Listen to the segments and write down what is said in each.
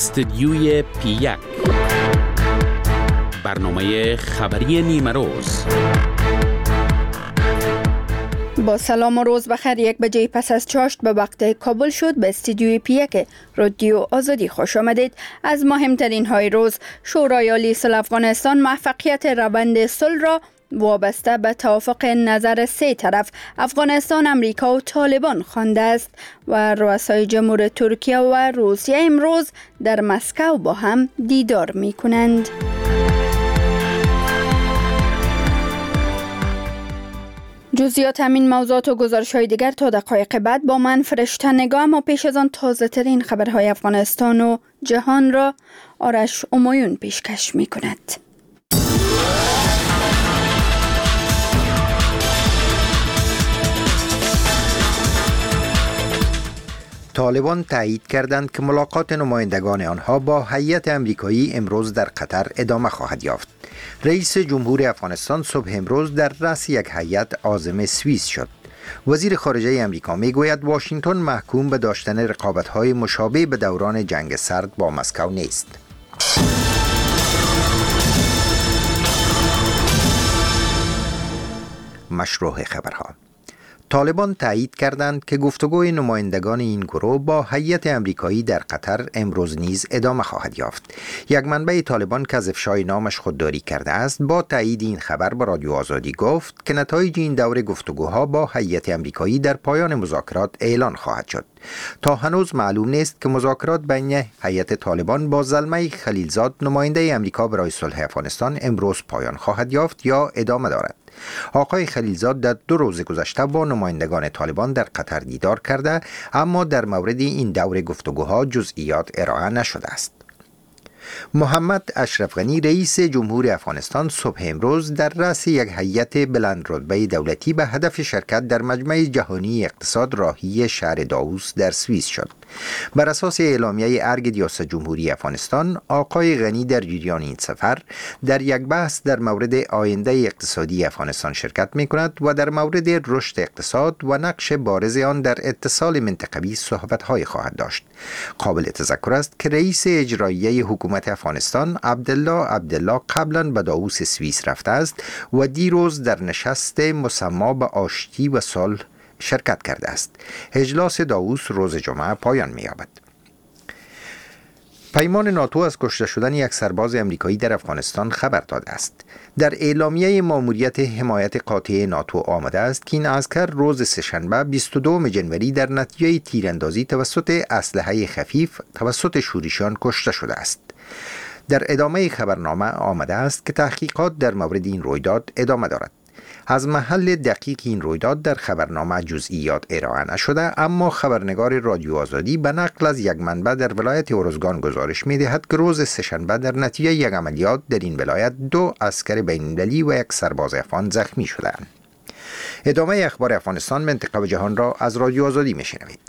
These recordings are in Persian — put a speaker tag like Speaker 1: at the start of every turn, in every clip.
Speaker 1: استدیوی پی1 برنامه خبری نیمه روز.
Speaker 2: با سلام و روز بخیر. 1 بجه پس از چاشت به وقت کابل شد. به استدیوی پی1 رادیو آزادی خوش آمدید. از مهمترین های روز: شورای عالی صلح افغانستان موفقیت روند صلح را وابسته به توافق نظر 3 طرف افغانستان، امریکا و طالبان خوانده است و رؤسای جمهور ترکیه و روسیه امروز در مسکو با هم دیدار می کنند. جزئیات همین موضوعات و گزارش‌های دیگر تا دقایق بعد با من فرشته نگاه، اما پیش از آن تازه ترین خبرهای افغانستان و جهان را آرش امایون پیشکش می کند.
Speaker 3: طالبان تایید کردند که ملاقات نمایندگان آنها با هیئت آمریکایی امروز در قطر ادامه خواهد یافت. رئیس جمهور افغانستان صبح امروز در رأس یک هیئت عازم سوئیس شد. وزیر خارجه آمریکا میگوید واشنگتن محکوم به داشتن رقابت‌های مشابه به دوران جنگ سرد با مسکو نیست. مشروع خبرها: طالبان تایید کردند که گفتگوی نمایندگان این گروه با هیئت آمریکایی در قطر امروز نیز ادامه خواهد یافت. یک منبع طالبان که از افشای نامش خودداری کرده است با تایید این خبر به رادیو آزادی گفت که نتایج این دور گفتگوها با هیئت آمریکایی در پایان مذاکرات اعلان خواهد شد. تا هنوز معلوم نیست که مذاکرات بین هیئت طالبان با زلمه خلیلزاد نماینده آمریکا برای صلح افغانستان امروز پایان خواهد یافت یا ادامه دارد. آقای خلیلزاد در 2 روز گذشته با نمایندگان طالبان در قطر دیدار کرده، اما در مورد این دور گفتگوها جزئیات ارائه نشده است. محمد اشرف غنی رئیس جمهور افغانستان صبح امروز در رأس یک هیئت بلند رتبه دولتی به هدف شرکت در مجمع جهانی اقتصاد راهی شهر داووس در سوئیس شد. بر اساس اعلامیه ارگ ریاست جمهوری افغانستان، آقای غنی در جریان این سفر در یک بحث در مورد آینده اقتصادی افغانستان شرکت می کند و در مورد رشد اقتصاد و نقش بارز آن در اتصال منطقوی صحبت‌های خواهد داشت. قابل تذکر است که رئیس اجرایی حکومت افغانستان عبدالله قبلا به داووس سوئیس رفته است و دیروز در نشست مسما به آشتی و صلح شرکت کرده است. اجلاس داووس روز جمعه پایان می‌یابد. پیمان ناتو از کشته شدن یک سرباز امریکایی در افغانستان خبر داده است. در اعلامیه ماموریت حمایت قاطع ناتو آمده است که این عسکر روز سه‌شنبه 22 جنوری در نتیجه تیراندازی توسط اسلحه خفیف توسط شورشیان کشته شده است. در ادامه خبرنامه آمده است که تحقیقات در مورد این رویداد ادامه دارد. از محل دقیق این رویداد در خبرنامه جزئیات ارائه نشده، اما خبرنگار رادیو آزادی به نقل از یک منبع در ولایت ارزگان گزارش می‌دهد که روز سه‌شنبه در نتیجه یک عملیات در این ولایت 2 عسکر بین‌المللی و 1 سرباز افغان زخمی شدند. ادامه اخبار افغانستان، منطقه و جهان را از رادیو آزادی می‌شنوید.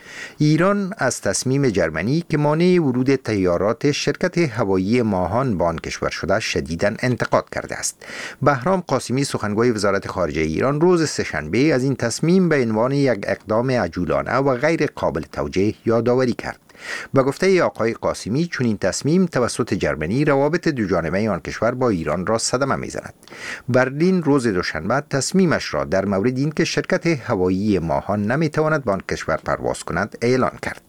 Speaker 3: ایران از تصمیم جرمنی که مانع ورود تیارات شرکت هوایی ماهان به آن کشور شده شدیداً انتقاد کرده است. بهرام قاسمی سخنگوی وزارت خارجه ایران روز سه‌شنبه از این تصمیم به عنوان یک اقدام عجولانه و غیر قابل توجیه یادآوری کرد. به گفته آقای قاسمی، چون این تصمیم توسط جرمنی روابط دوجانبه آن کشور با ایران را صدمه می‌زند. برلین روز دوشنبه تصمیمش را در مورد اینکه شرکت هوایی ماهان نمی‌تواند به آن کشور پرواز کند اعلان کرد.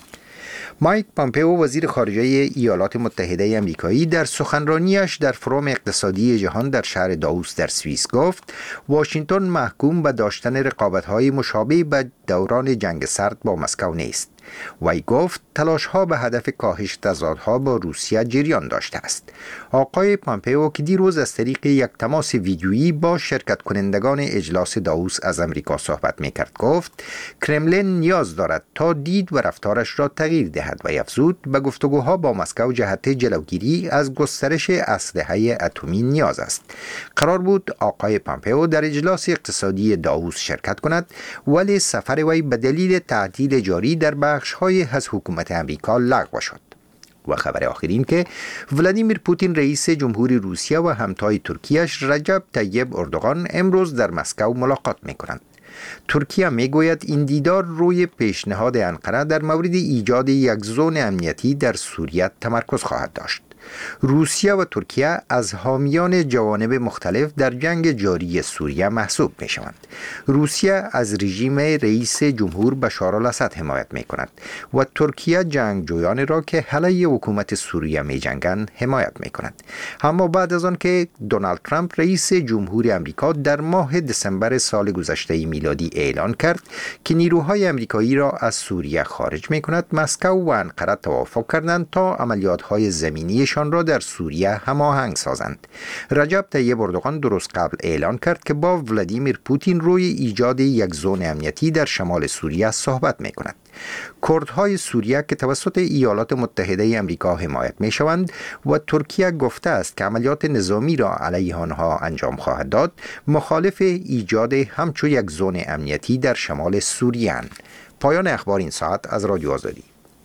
Speaker 3: مایک پامپئو وزیر خارجه ایالات متحده آمریکایی در سخنرانیش در فروم اقتصادی جهان در شهر داووس در سوئیس گفت واشنگتن محکوم به داشتن رقابت‌های مشابه به دوران جنگ سرد با مسکو نیست. وی گفت تلاش‌ها به هدف کاهش تضادها با روسیه جریان داشته است. آقای پامپئو که دیروز از طریق یک تماس ویدیویی با شرکت کنندگان اجلاس داووس از امریکا صحبت می‌کرد گفت کرملین نیاز دارد تا دید و رفتارش را تغییر دهد و افزود به گفتگوها با مسکو جهت جلوگیری از گسترش اسلحه اتمی نیاز است. قرار بود آقای پامپئو در اجلاس اقتصادی داووس شرکت کند، ولی سفر وی به دلیل تعطیل جاری در بخش‌های از حکومت امریکا لغو شد. و خبر آخرین که ولادیمیر پوتین رئیس جمهوری روسیه و همتای ترکیه‌اش رجب طیب اردوغان امروز در مسکو ملاقات می‌کنند. ترکیه میگوید این دیدار روی پیشنهاد انقره در مورد ایجاد یک زون امنیتی در سوریه تمرکز خواهد داشت. روسیه و ترکیه از حامیان جوانب مختلف در جنگ جاری سوریه محسوب می شوند. روسیه از رژیم رئیس جمهور بشار الاسد حمایت می کند و ترکیه جنگجویان را که علیه حکومت سوریه می جنگند حمایت می کند. اما بعد از آن که دونالد ترامپ رئیس جمهور امریکا در ماه دسامبر سال گذشته میلادی اعلان کرد که نیروهای امریکایی را از سوریه خارج می کند، مسکو و انقره توافق کردند تا عملیات‌های زمینی شان را در سوریه هماهنگ سازند. رجب طیب اردوغان درست قبل اعلان کرد که با ولادیمیر پوتین روی ایجاد یک زون امنیتی در شمال سوریه صحبت می کند. کردهای سوریه که توسط ایالات متحده امریکا حمایت می شوند و ترکیه گفته است که عملیات نظامی را علیه آنها انجام خواهد داد، مخالف ایجاد همچون یک زون امنیتی در شمال سوریه اند. پایان اخبار این ساعت از رادیو آزادی.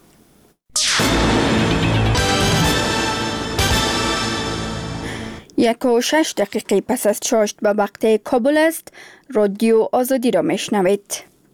Speaker 2: 1:06 پس از چاشت به وقت کابل است. رادیو آزادی را میشنوید.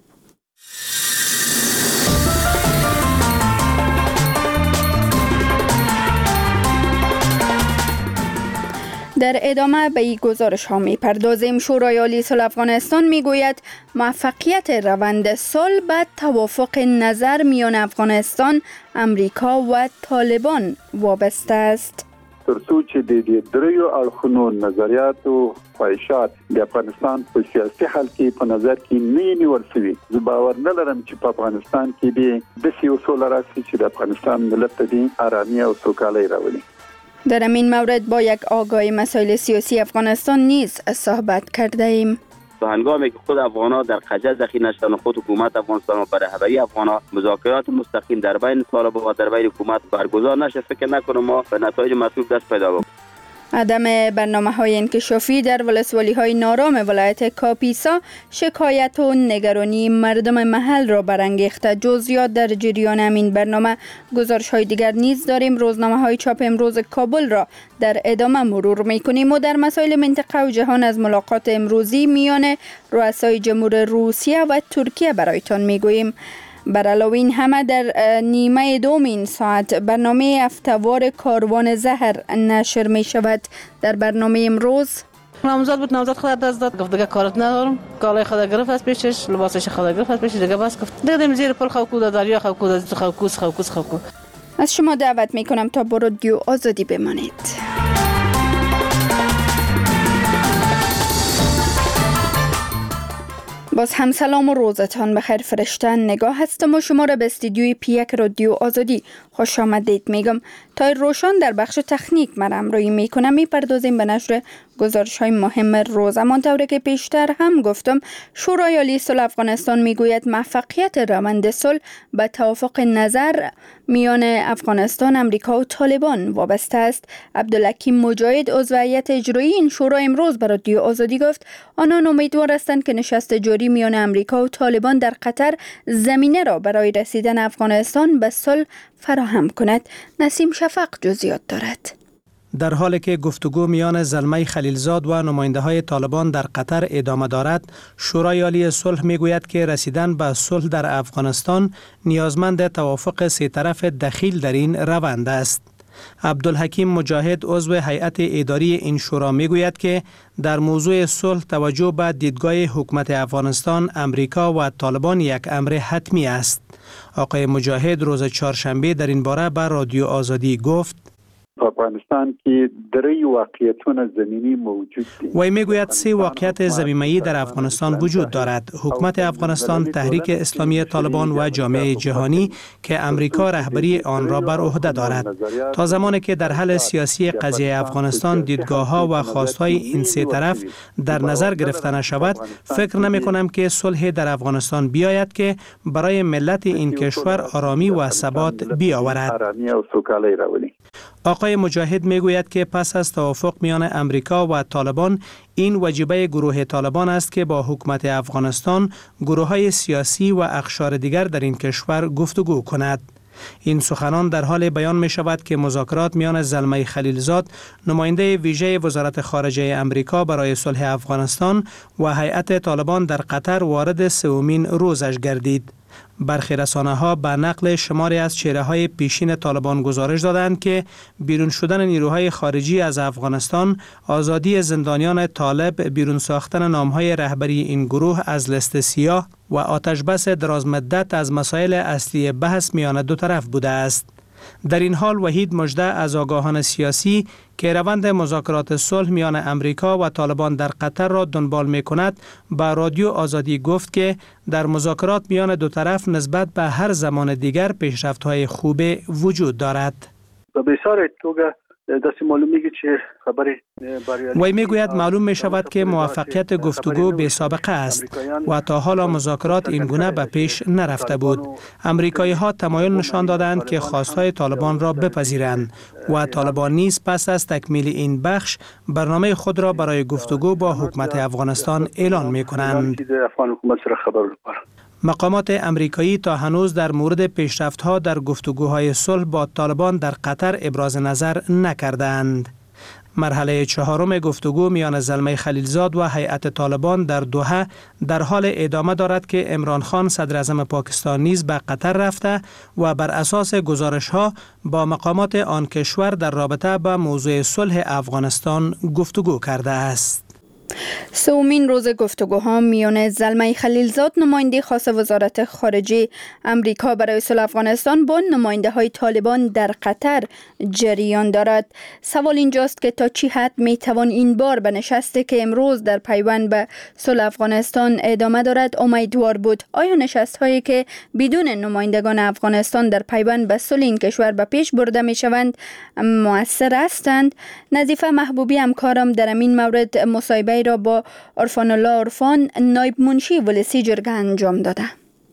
Speaker 2: در ادامه به این گزارش ها می پردازیم. شورای عالی صلح افغانستان می گوید موفقیت روند صلح به توافق نظر میان افغانستان، امریکا و طالبان وابسته است.
Speaker 4: ترڅو چې د دریو اړخونو نظریات او خواهشات د افغانستان په سیاسي حل کې په نظر کې نه نیول شوي، زه باور نه لرم چې په افغانستان کې به داسې اصول راسي چې د افغانستان ملت ته آرامي او سوکالي راولي.
Speaker 2: در این مورد با یک آگاه مسائل سیاسی افغانستان نیز صحبت کرده ایم.
Speaker 5: تا هنگامی که خود افغان‌ها در خجل ذخیره نشدن و خود حکومت افغانستان و رهبری افغان‌ها مذاکرات مستقیم در بین طالبان و در بین حکومت برگزار نشه، فکر نکنم ما به نتایج مطلوب دست پیدا کنیم.
Speaker 2: عدم برنامه‌های انکشافی در ولسوالی‌های نارام ولایت کاپیسا شکایت و نگرانی مردم محل را برانگیخته. جزئیات در جریان همین برنامه گزارش‌های دیگر نیز داریم. روزنامه‌های چاپ امروز کابل را در ادامه مرور می‌کنیم و در مسائل منطقه و جهان از ملاقات امروزی میان رؤسای جمهور روسیه و ترکیه برایتان می‌گوییم. بر علاوه این همه در نیمه دوم این ساعت برنامه هفته‌وار کاروان زهر نشر می شود. در برنامه امروز
Speaker 6: نامزد بود، نامزد خود دست داد، گفت دیگه کارت ندارم، کالای خود گرفت از پیشش، لباسش خود گرفت از پیشش، دیگه بس گفت دیدیم زیر پل خوکود دریا خوکود.
Speaker 2: از شما دعوت می کنم تا با رادیو آزادی بمانید. باز هم سلام و روزتان بخیر فرشتن. نگاه هستم و شما را به استودیوی پی1 رادیو آزادی خوش آمدید میگم. تا روشن در بخش تکنیک من همراهی میکنم. میپردازیم به نشر گزارش های مهم روز. همانطور که پیشتر هم گفتم، شورای عالی صلح افغانستان میگوید موفقیت روند صلح به توافق نظر میان افغانستان، امریکا و طالبان وابسته است. عبدالحکیم مجاهد عضو هیئت اجرایی این شورا امروز به رادیو آزادی گفت آنان امیدوار هستند که نشست جاری میان امریکا و طالبان در قطر زمینه را برای رسیدن افغانستان به صلح فراهم کند. نسیم شفق جزئیات دارد.
Speaker 7: در حالی که گفتگو میان زلمه خلیلزاد و نماینده های طالبان در قطر ادامه دارد، شورای عالی صلح میگوید که رسیدن به صلح در افغانستان نیازمند توافق سه طرف دخیل در این روند است. عبدالحکیم مجاهد عضو هیئت اداری این شورا میگوید که در موضوع صلح توجه به دیدگاه حکومت افغانستان، امریکا و طالبان یک امر حتمی است. آقای مجاهد روز چهارشنبه در این باره به رادیو آزادی گفت
Speaker 4: افغانستان کې درې واقعیتونه زمینی موجود دي.
Speaker 7: وی میگوید سه واقعیت زمینی در افغانستان وجود دارد. حکومت افغانستان، تحریک اسلامی طالبان و جامعه جهانی که امریکا رهبری آن را بر عهده دارد. تا زمانی که در حل سیاسی قضیه افغانستان دیدگاه‌ها و خواست‌های این سه طرف در نظر گرفته نشود، فکر نمی‌کنم که صلح در افغانستان بیاید که برای ملت این کشور آرامی و ثبات بیاورد. آقای مجاهد میگوید که پس از توافق میان امریکا و طالبان، این وجیبه گروه طالبان است که با حکومت افغانستان، گروه‌های سیاسی و اقشار دیگر در این کشور گفتگو کند. این سخنان در حال بیان می شود که مذاکرات میان زلمه خلیلزاد نماینده ویژه وزارت خارجه امریکا برای صلح افغانستان و هیئت طالبان در قطر وارد سومین روزش گردید. برخی رسانه‌ها به نقل شماری از چهره‌های پیشین طالبان گزارش دادند که بیرون شدن نیروهای خارجی از افغانستان، آزادی زندانیان طالب، بیرون ساختن نام‌های رهبری این گروه از لیست سیاه و آتشبس درازمدت از مسائل اصلی بحث میان دو طرف بوده است. در این حال وحید مژده از آگاهان سیاسی که روند مذاکرات صلح میان امریکا و طالبان در قطر را دنبال می کند به رادیو آزادی گفت که در مذاکرات میان دو طرف نسبت به هر زمان دیگر پیشرفت‌های خوب وجود دارد. وی میگوید معلوم می شود که موفقیت گفتگو بی سابقه است و تا حالا مذاکرات این گونه به پیش نرفته بود. امریکایی ها تمایل نشان دادند که خواستهای طالبان را بپذیرند و طالبان نیز پس از تکمیل این بخش برنامه خود را برای گفتگو با حکومت افغانستان اعلان می کنند. مقامات امریکایی تا هنوز در مورد پیشرفت‌ها در گفتگوهای صلح با طالبان در قطر ابراز نظر نکردند. مرحله چهارم گفتگو میان زلمه خلیلزاد و هیئت طالبان در دوحه در حال ادامه دارد که عمران خان صدر اعظم پاکستان نیز به قطر رفته و بر اساس گزارش‌ها با مقامات آن کشور در رابطه با موضوع صلح افغانستان گفتگو کرده است.
Speaker 2: سومین روز گفتگوها میان زلمه خلیلزاد نماینده خاص وزارت خارجه امریکا برای صلح افغانستان با نماینده های طالبان در قطر جریان دارد. سوال اینجاست که تا چی حد می توان این بار به نشستی که امروز در پیوند به صلح افغانستان ادامه دارد امیدوار بود؟ آیا نشست هایی که بدون نمایندگان افغانستان در پیوند به صلح این کشور به پیش برده می شوند مؤثر هستند؟ نظیفه محبوبی همکارم در این مورد مصاحبه را با عرفان الله عرفان نایب منشی ولسی جرگه انجام داده.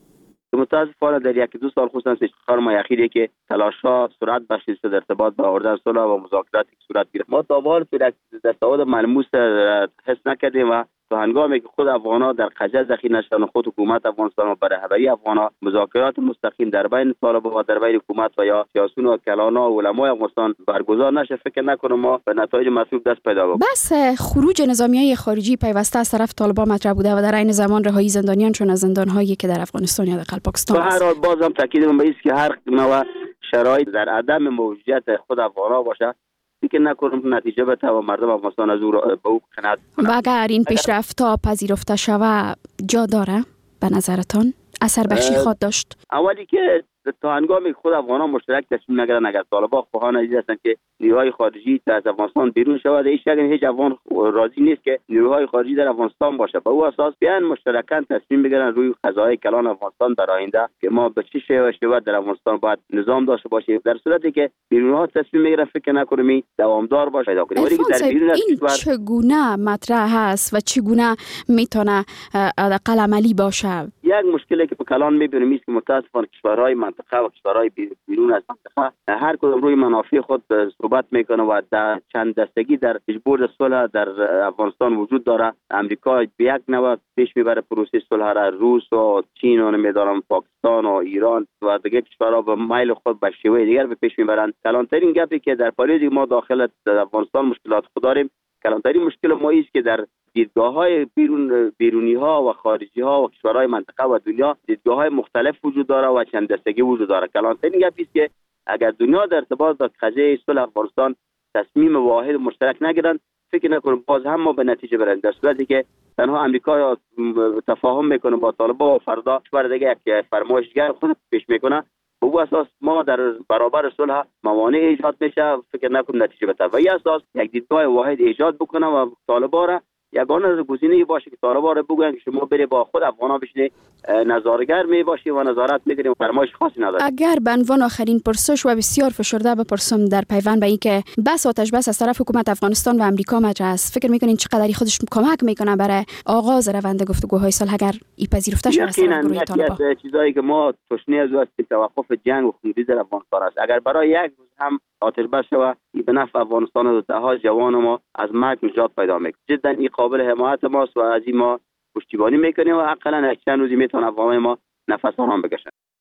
Speaker 5: متاسفانه در یک دو سال خصوصا 4 ماه اخیری که تلاش‌ها سرعت بخشیده در ارتباط با آوردن صلح و مذاکراتی که صورت گرفت، ما تا به حال دستاورد ملموس حس نکردیم و تا هنگامی که خود افغان‌ها در خجل ذخیره نشدن و خود حکومت افغانستان و برای رهبری افغان‌ها مذاکرات مستقیم در بین طالبان و در بین حکومت و یا سیاسیون و کلانا و علمای افغانستان برگزار نشه، فکر نکنم ما به نتایج مطلوب دست پیدا کنیم.
Speaker 8: بس خروج نظامیای خارجی پیوسته از طرف طالبان مطرح بوده و در عین زمان رهایی زندانیان چون از زندان‌هایی که در افغانستان یا در پاکستان است.
Speaker 5: به هر حال بازم تاکید می‌کنم به که هر نوع شرایط در عدم موجودیت خود افغان‌ها باشه، فکر نکنم نتیجه بده و مردم افغانستان از او به او قناعت کنند.
Speaker 8: و اگر این پیشرفت‌ها پذیرفته شود جا داره به نظرتان؟ اثر بخشی خواهد داشت؟
Speaker 5: اولی که تا هنگامی خود افغان‌ها مشترک تصمیم نگیرن، اگر طالبان خواهان عزیز هستند که نیروهای خارجی از افغانستان بیرون شود، هیچ افغان راضی نیست که نیروهای خارجی در افغانستان باشه. به او اساس بیان مشترکاً تصمیم بگیرن روی قضایای کلان افغانستان در آینده که ما به چه شیوه در افغانستان باید نظام داشته باشیم. در صورتی که بیرونها تصمیم بگیرن فکر نکنم دوامدار باشه. ولی در بیرون
Speaker 8: این چگونه مطرح هست و چگونه میتونه حداقل عملی باشه؟
Speaker 5: یک مشکلی که به کلان میبینیم است که متاسفانه کشورهای منطقه و کشورهای بیرون از منطقه هر کدام روی منافع خود صحبت میکنه و در چند دستگی در اجبار صلح در افغانستان وجود داره. امریکا به یک نوع پیش میبره پروسه صلح را، روس و چین و نمیدارم پاکستان و ایران و دیگر کشورها به میل خود به شیوه دیگر به پیش میبرند. کلانترین گپی که در پاریس ما داخل افغانستان مشکلات خود داریم، کلانترین مشکل ما است که در دیدگاه‌های بیرونی ها و خارجی ها و کشورهای منطقه و دنیا دیدگاه‌های مختلف وجود داره و چند دستگی وجود داره. کلانترین گپی است که اگر دنیا در ارتباط با قضیه صلح افغانستان تصمیم واحد مشترک نگیرند، فکر نکنم باز هم ما به نتیجه برسیم. در صورتی که تنها امریکا تفاهم میکنه با طالبان و فردا کشور دیگه یک فرمایشگر خود پیش میکنه، به او اساس ما در برابر صلح موانع ایجاد میشه، فکر نکنم نتیجه بده. و این اساس یک دیدگاه واحد ایجاد بکنه و طالبان را یگانه گزینه باشه که طالبان را بگوین که شما بری با خود افغانا بشینی نظارگر می باشی و نظارت میکنی و فرمایش خاصی نداری.
Speaker 8: اگر به عنوان آخرین پرسش و بسیار فشرده بپرسم در پیوند به این که بس آتش بس از طرف حکومت افغانستان و امریکا مطرح است، فکر میکنین چقدر خودش کمک میکنه برای آغاز روند گفتگوهای صلح اگر این پذیرفته شود از طرف گروه طالبان؟
Speaker 5: یکی از چیزایی که ما تشنه از او است که توقف جنگ و خونریزی در افغانستان است. اگر برای یک روز هم آتش بس شود، به نفع افغانستان و ده‌ها جوان ما از مرگ نجات پیدا میکنه. جدا این قابل حمایت ماست و از این ما پشتیبانی میکنیم و حداقل چند روزی میتونه افغان ما نفس آرام بکشن.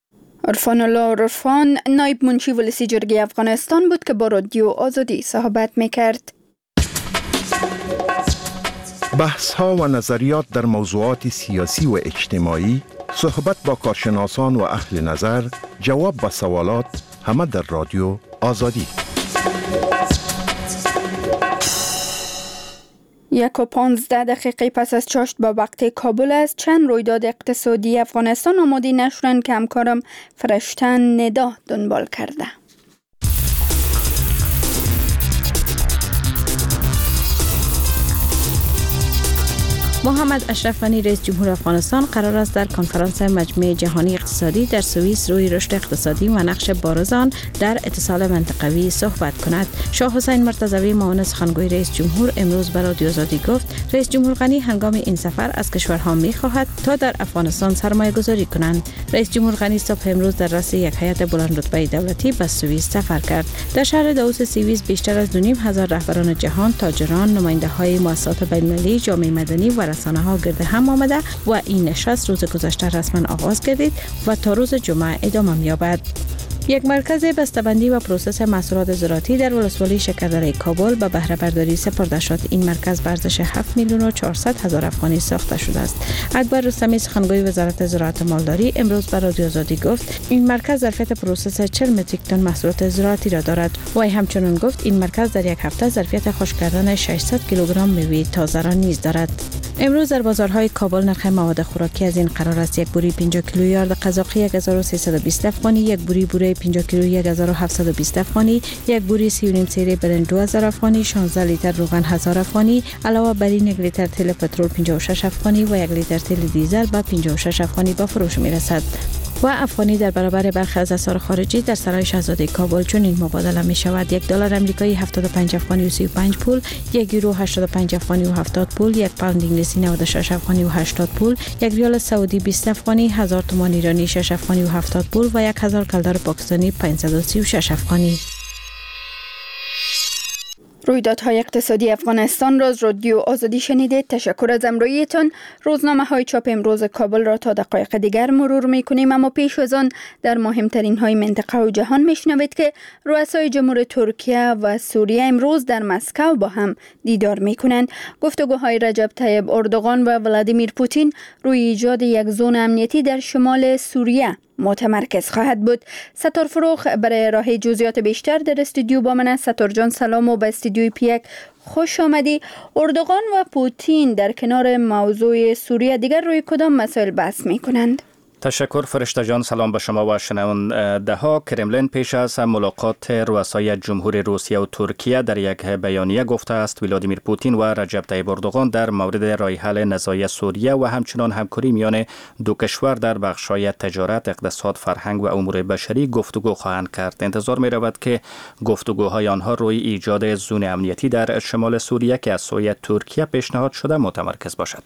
Speaker 2: عرفان الله عرفان نایب منشی ولسی جرگه افغانستان بود که با رادیو آزادی صحبت میکرد.
Speaker 9: بحث ها و نظریات در موضوعات سیاسی و اجتماعی، صحبت با کارشناسان و اهل نظر، جواب به سوالات، همه در رادیو آزادی.
Speaker 2: 1:15 پس از چاشت به وقت کابل است. چند رویداد اقتصادی افغانستان آماده نشدند که همکارم فرشتن ندا دنبال کرده.
Speaker 10: محمد اشرف غنی رئیس جمهور افغانستان قرار است در کنفرانس مجمع جهانی اقتصادی در سوئیس روی رشد اقتصادی و نقش بارز آن در اتصال منطقوی صحبت کند. شاه حسین مرتضوی معاون سخنگوی رئیس جمهور امروز به رادیو آزادی گفت رئیس جمهور غنی هنگام این سفر از کشورها می‌خواهد تا در افغانستان سرمایه‌گذاری کنند. رئیس جمهور غنی صبح امروز در رأس یک هیئت بلند رتبه دولتی به سوئیس سفر کرد. در شهر داووس سوئیس بیشتر از 2,500 رهبران جهان، تاجران، نماینده‌های مؤسسات بین‌المللی، جامعه مدنی و رسانه‌ها گرد هم آمده و این نشست روز گذشته رسما آغاز گردید و تا روز جمعه ادامه یابد. یک مرکز بسته‌بندی و پروسس محصولات زراعتی در ولسوالی شکردره کابل به بهره برداری سپرده شد. این مرکز به ارزش 7,400,000 افغانی ساخته شده است. اکبر رستمی سخنگوی وزارت زراعت و مالداری امروز به رادیو آزادی گفت این مرکز ظرفیت پروسس 40 متریک تن محصولات زراعتی را دارد. و همچنین گفت این مرکز در یک هفته ظرفیت خشک کردن 600 کیلوگرم میوه تازه را نیز دارد. امروز در بازارهای کابل نرخ مواد خوراکی از این قرار است: یک بوری 50 کیلو یارد قزاقی 1320 افغانی، یک بوری 50 کیلو 1720 افغانی، یک بوری 3.5 سیره برنج 2000 افغانی، 16 لیتر روغن 1000 افغانی، علاوه بر این 1 لیتر تیل پترول 56 افغانی و 1 لیتر تیل دیزل به 56 افغانی به فروش میرسد. و افغانی در برابر برخی از اسعار خارجی در سرای شاهزاده کابل چنین مبادله می شود: $1 آمریکایی 75 افغانی و 35 پول، 1 یورو 85 افغانی و 70 پول، 1 پوند انگلیسی 96 افغانی و 80 پول، 1 ریال سعودی 20 افغانی، 1000 تومان ایرانی 6 افغانی و 70 پول و 1000 کلدر پاکستانی 536 افغانی.
Speaker 2: رویدادهای اقتصادی افغانستان را از رادیو آزادی شنیدید. تشکر از همراهیتان. روزنامه‌های چاپ امروز کابل را تا دقایق دیگر مرور می‌کنیم، اما پیش از آن در مهمترین های منطقه و جهان میشنوید که رؤسای جمهور ترکیه و سوریه امروز در مسکو با هم دیدار می‌کنند. گفتگوهای رجب طیب اردوغان و ولادیمیر پوتین روی ایجاد یک زون امنیتی در شمال سوریه متمرکز خواهد بود. ستار فروخ برای راه جزئیات بیشتر در استودیو با من است. ستار جان سلام و به استودیوی پیک خوش آمدی. اردوغان و پوتین در کنار موضوع سوریه دیگر روی کدام مسائل بحث می کنند؟
Speaker 11: تشکر فرشته جان، سلام به شما و شنونده ها. کرملین پیش از ملاقات رؤسای جمهور روسیه و ترکیه در یک بیانیه گفته است ولادیمیر پوتین و رجب طیب اردوغان در مورد راه حل نزاع سوریه و همچنان همکاری میان دو کشور در بخش‌های تجارت، اقتصاد، فرهنگ و امور بشری گفتگو خواهند کرد. انتظار می رود که گفتگوهای آنها روی ایجاد زون امنیتی در شمال سوریه که از سوی ترکیه پیشنهاد شده متمرکز باشد.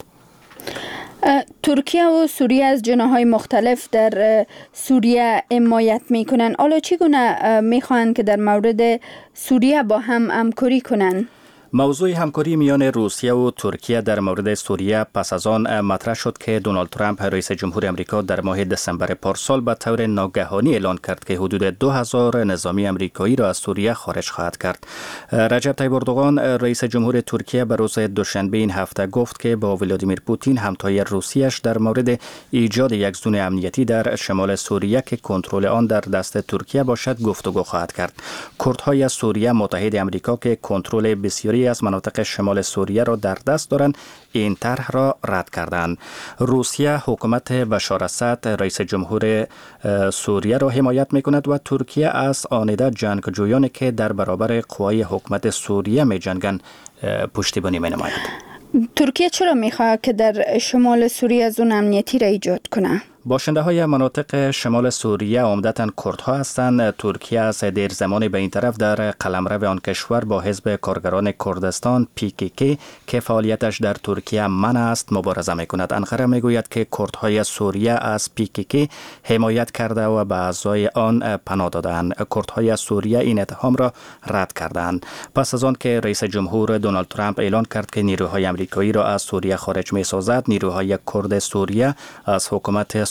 Speaker 2: ترکیه و سوریه از جناح‌های مختلف در سوریه حمایت می‌کنند. حالا چگونه می‌خواهند که در مورد سوریه با هم همکاری کنند؟
Speaker 11: موضوع همکاری میان روسیه و ترکیه در مورد سوریه پس از آن مطرح شد که دونالد ترامپ رئیس جمهور امریکا در ماه دسامبر پارسال به طور ناگهانی اعلان کرد که حدود 2000 نظامی امریکایی را از سوریه خارج خواهد کرد. رجب طیب اردوغان رئیس جمهور ترکیه به روز دوشنبه این هفته گفت که با ولادیمیر پوتین همتای روسیه‌اش در مورد ایجاد یک زون امنیتی در شمال سوریه که کنترل آن در دست ترکیه باشد گفتگو خواهد کرد. کردهای سوریه متحد امریکا که کنترل بسیاری از مناطق شمال سوریه را در دست دارند این طرح را رد کردند. روسیه حکومت بشار اسد رئیس جمهور سوریه را حمایت می‌کند و ترکیه از آنیده جنگجویانی که در برابر قوای حکومت سوریه می‌جنگند پشتیبانی می‌نماید.
Speaker 2: ترکیه چرا می‌خواهد که در شمال سوریه زون امنیتی را ایجاد کند؟
Speaker 11: باشنده های مناطق شمال سوریه عمدتاً کردها هستند. ترکیه از دیر زمانی به این طرف در قلمرو آن کشور با حزب کارگران کردستان PKK که فعالیتش در ترکیه منع است مبارزه می‌کند. انقره می‌گوید که کردهای سوریه از PKK حمایت کرده و به اعضای آن پناه دادند. کردهای سوریه این اتهام را رد کردند. پس از آن که رئیس جمهور دونالد ترامپ اعلان کرد که نیروهای آمریکایی را از سوریه خارج می‌سازد، نیروهای کرد سوریه از حکومت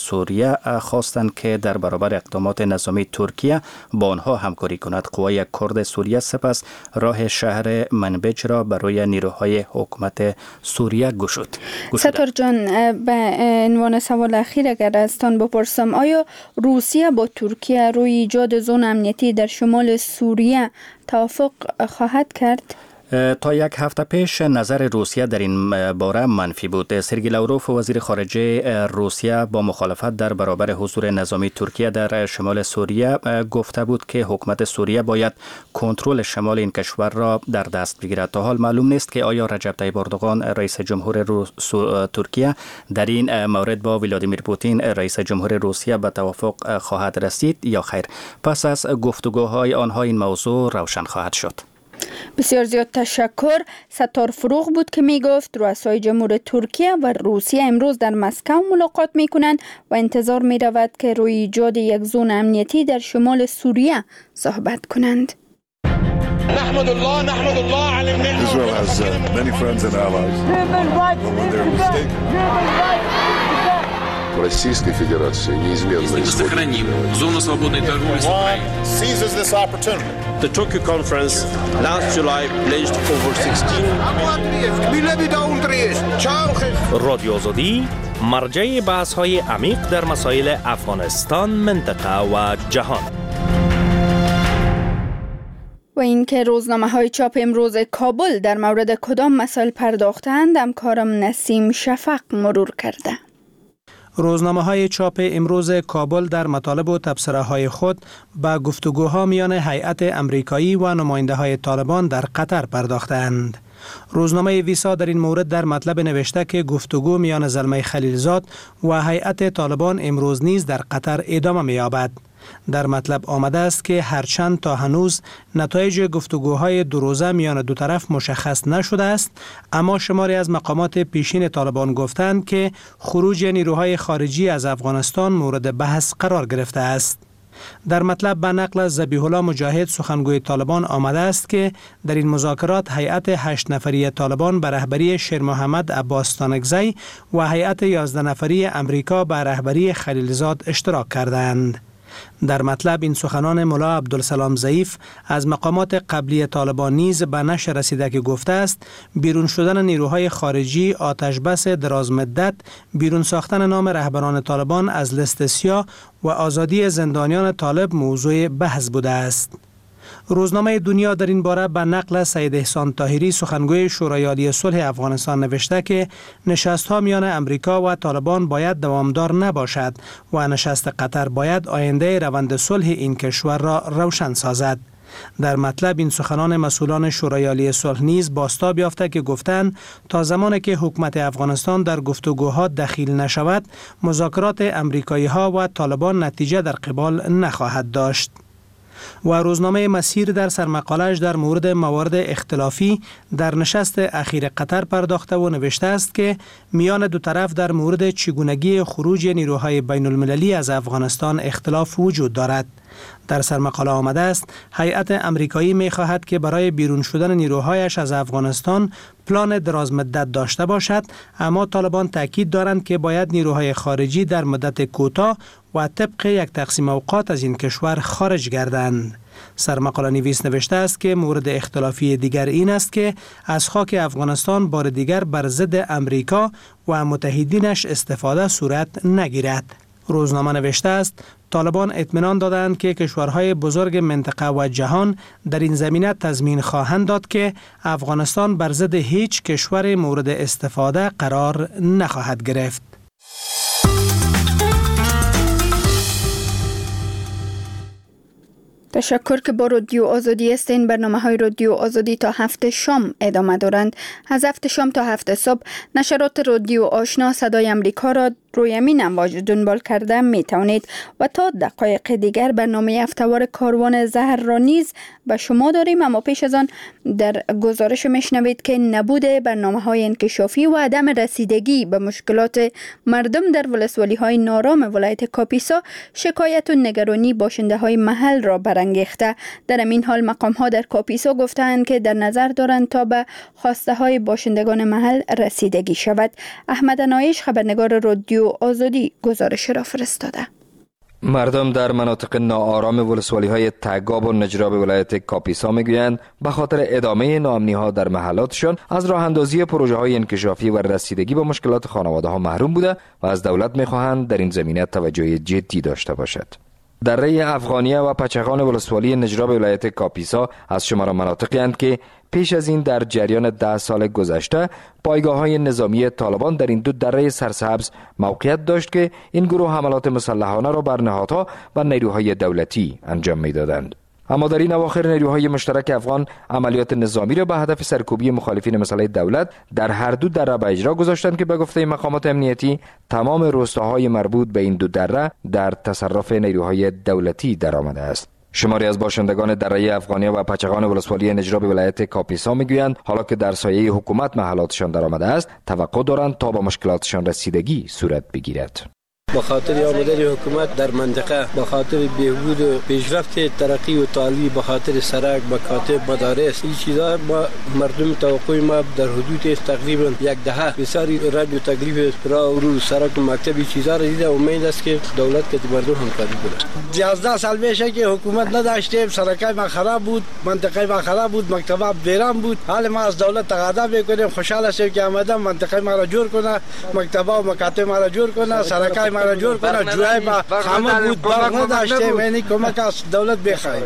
Speaker 11: سوریه خواستند که در برابر اقدامات نظامی ترکیه با آنها همکاری کند. قوای کرد سوریه سپس راه شهر منبج را برای نیروهای حکومت سوریه گشود.
Speaker 2: ستار جان، به عنوان سوال اخیر اگر ازتان بپرسم، آیا روسیه با ترکیه روی ایجاد زون امنیتی در شمال سوریه توافق خواهد کرد؟
Speaker 11: تا یک هفته پیش نظر روسیه در این باره منفی بود. سرگی لاوروف وزیر خارجه روسیه با مخالفت در برابر حضور نظامی ترکیه در شمال سوریه گفته بود که حکومت سوریه باید کنترل شمال این کشور را در دست بگیرد. تا حال معلوم نیست که آیا رجب طیب اردوغان رئیس جمهور ترکیه در این مورد با ولادیمیر پوتین رئیس جمهور روسیه به توافق خواهد رسید یا خیر. پس از گفتگوهای آنها این موضوع روشن خواهد شد.
Speaker 2: بسیار زیاد تشکر. ستار فروغ بود که می گفت رؤسای جمهور ترکیه و روسیه امروز در مسکو ملاقات می کنند و انتظار می رود که روی ایجاد یک زون امنیتی در شمال سوریه صحبت کنند.
Speaker 12: نحمد الله على النعمة. Israel has many friends and allies.
Speaker 13: Российской Федерации неизменно
Speaker 1: сохраним зону свободной торговли с Украиной.
Speaker 12: Seizes this opportunity. The Tokyo conference last July pledged over 16.
Speaker 14: رادیو آزادی مرجع بحث‌های عمیق در مسائل افغانستان، منطقه و جهان.
Speaker 2: و اینکه روزنامه‌های چاپ امروز کابل در مورد کدام مسائل پرداختند، همکارم نسیم شفق مرور کرده.
Speaker 7: روزنامه‌های چاپ امروز کابل در مطالب و تبصره‌های خود به گفتگوها میان هیئت امریکایی و نماینده‌های طالبان در قطر پرداختند. روزنامه ویسا در این مورد در مطلب نوشته که گفتگو میان زلمه خلیلزاد و هیئت طالبان امروز نیز در قطر ادامه می‌یابد. در مطلب آمده است که هرچند تا هنوز نتایج گفتگوهای دو روزه میان دو طرف مشخص نشده است، اما شماری از مقامات پیشین طالبان گفتند که خروج نیروهای خارجی از افغانستان مورد بحث قرار گرفته است. در مطلب به نقل از ذبیح الله مجاهد سخنگوی طالبان آمده است که در این مذاکرات هیئت 8 نفری طالبان به رهبری شیر محمد عباس تانکزی و هیئت 11 نفری امریکا به رهبری خلیلزاد اشتراک کردند. در مطلب این سخنان ملا عبدالسلام ضعیف از مقامات قبلی طالبان نیز به نشر رسیده که گفته است بیرون شدن نیروهای خارجی، آتش بس دراز مدت، بیرون ساختن نام رهبران طالبان از لیست سیاه و آزادی زندانیان طالب موضوع بحث بوده است. روزنامه دنیا در این باره به نقل سید احسان طاهری سخنگوی شورای عالی صلح افغانستان نوشته که نشست‌ها میان امریکا و طالبان باید دوامدار نباشد و نشست قطر باید آینده روند صلح این کشور را روشن سازد. در مطلب این سخنان مسئولان شورای عالی صلح نیز بازتاب یافته که گفتند تا زمانی که حکومت افغانستان در گفتگوها دخیل نشود، مذاکرات امریکایی‌ها و طالبان نتیجه در قبال نخواهد داشت. و روزنامه مسیر در سرمقاله‌اش در مورد موارد اختلافی در نشست اخیر قطر پرداخته و نوشته است که میان دو طرف در مورد چگونگی خروج نیروهای بین المللی از افغانستان اختلاف وجود دارد. در سرمقاله آمده است هیئت امریکایی می خواهد که برای بیرون شدن نیروهایش از افغانستان پلان درازمدت داشته باشد، اما طالبان تاکید دارند که باید نیروهای خارجی در مدت کوتاه و طبق یک تقسیم اوقات از این کشور خارج گردند. سرمقاله نویس نوشته است که مورد اختلافی دیگر این است که از خاک افغانستان بار دیگر بر ضد امریکا و متحدینش استفاده صورت نگیرد. روزنامه نوشته است طالبان اطمینان دادند که کشورهای بزرگ منطقه و جهان در این زمینه تضمین خواهند داد که افغانستان بر ضد هیچ کشور مورد استفاده قرار نخواهد گرفت.
Speaker 2: تشکر که با رادیو آزادی هستین. برنامه‌های رادیو آزادی تا 7 شام ادامه دارند. از 7 شام تا 7 صبح نشرات رادیو آشنا صدای امریکا را روی همین امواج دنبال کرده می توانید و تا دقایق دیگر برنامه هفته‌وار کاروان زهر را نیز به شما داریم. اما پیش از آن در گزارش میشنوید که نبود برنامه‌های انکشافی و عدم رسیدگی به مشکلات مردم در ولسوالی‌های نارام ولایت کاپیسا شکایت و نگرانی باشنده‌های محل را برانگیخته. در این حال مقام‌ها در کاپیسا گفتند که در نظر دارند تا به خواسته‌های باشندگان محل رسیدگی شود. احمد عنایش خبرنگار رادیو رادیو آزادی گزارش را فرستاده.
Speaker 15: مردم در مناطق ناآرام ولسوالی‌های تگاب و نجراب ولایت کاپیسا میگویند به خاطر ادامه ناامنی‌ها در محلاتشان از راه اندازی پروژه‌های انکشافی و رسیدگی به مشکلات خانواده‌ها محروم بوده و از دولت می‌خواهند در این زمینه توجه جدی داشته باشد. دره افغانیه و پچغان ولسوالی نجراب ولایت کاپیسا از شمار مناطقی اند که پیش از این در جریان 10 سال گذشته پایگاه‌های نظامی طالبان در این دو دره سرسبز موقعیت داشت که این گروه حملات مسلحانه را بر نهادها و نیروهای دولتی انجام می‌دادند. اما در این اواخر نیروهای مشترک افغان عملیات نظامی را به هدف سرکوبی مخالفین مسلح دولت در هر دو دره به اجرا گذاشتند که به گفته مقامات امنیتی تمام روستاهای مربوط به این دو دره در تصرف نیروهای دولتی درآمده است. شماری از باشندگان دره افغانیه و پچغان ولسوالی نجراب ولایت کاپیسا میگویند حالا که در سایه حکومت محلاتشان درآمده است توقع دارند تا به مشکلاتشان رسیدگی صورت بگیرد.
Speaker 16: به خاطر آمدن حکومت در منطقه، به خاطر بهبود و پیشرفت ترقی و تعالی، به خاطر سرک، به خاطر مدارس، این چیزا ما مردم توقع ما در حدود تقریبا 10 دهه بسیاری رنج و تکلیف راه و سرک و مکتب چیزا را دیده. امید است که دولت که مردم همکاری کنه. 11 سال میشه که حکومت نداشتیم، سرکای ما خراب بود، منطقه ما خراب بود، مکتبا ویران بود. حال ما از دولت تقاضا میکنیم، خوشحال هستیم که آمدن منطقه ما را جور کنه، مکتبا و مکاتب ما را جور کنه، سرکای ما را جور کنه. جوای با خامه بود، باغ نداشتیم، یعنی کمک از دولت بخواهیم.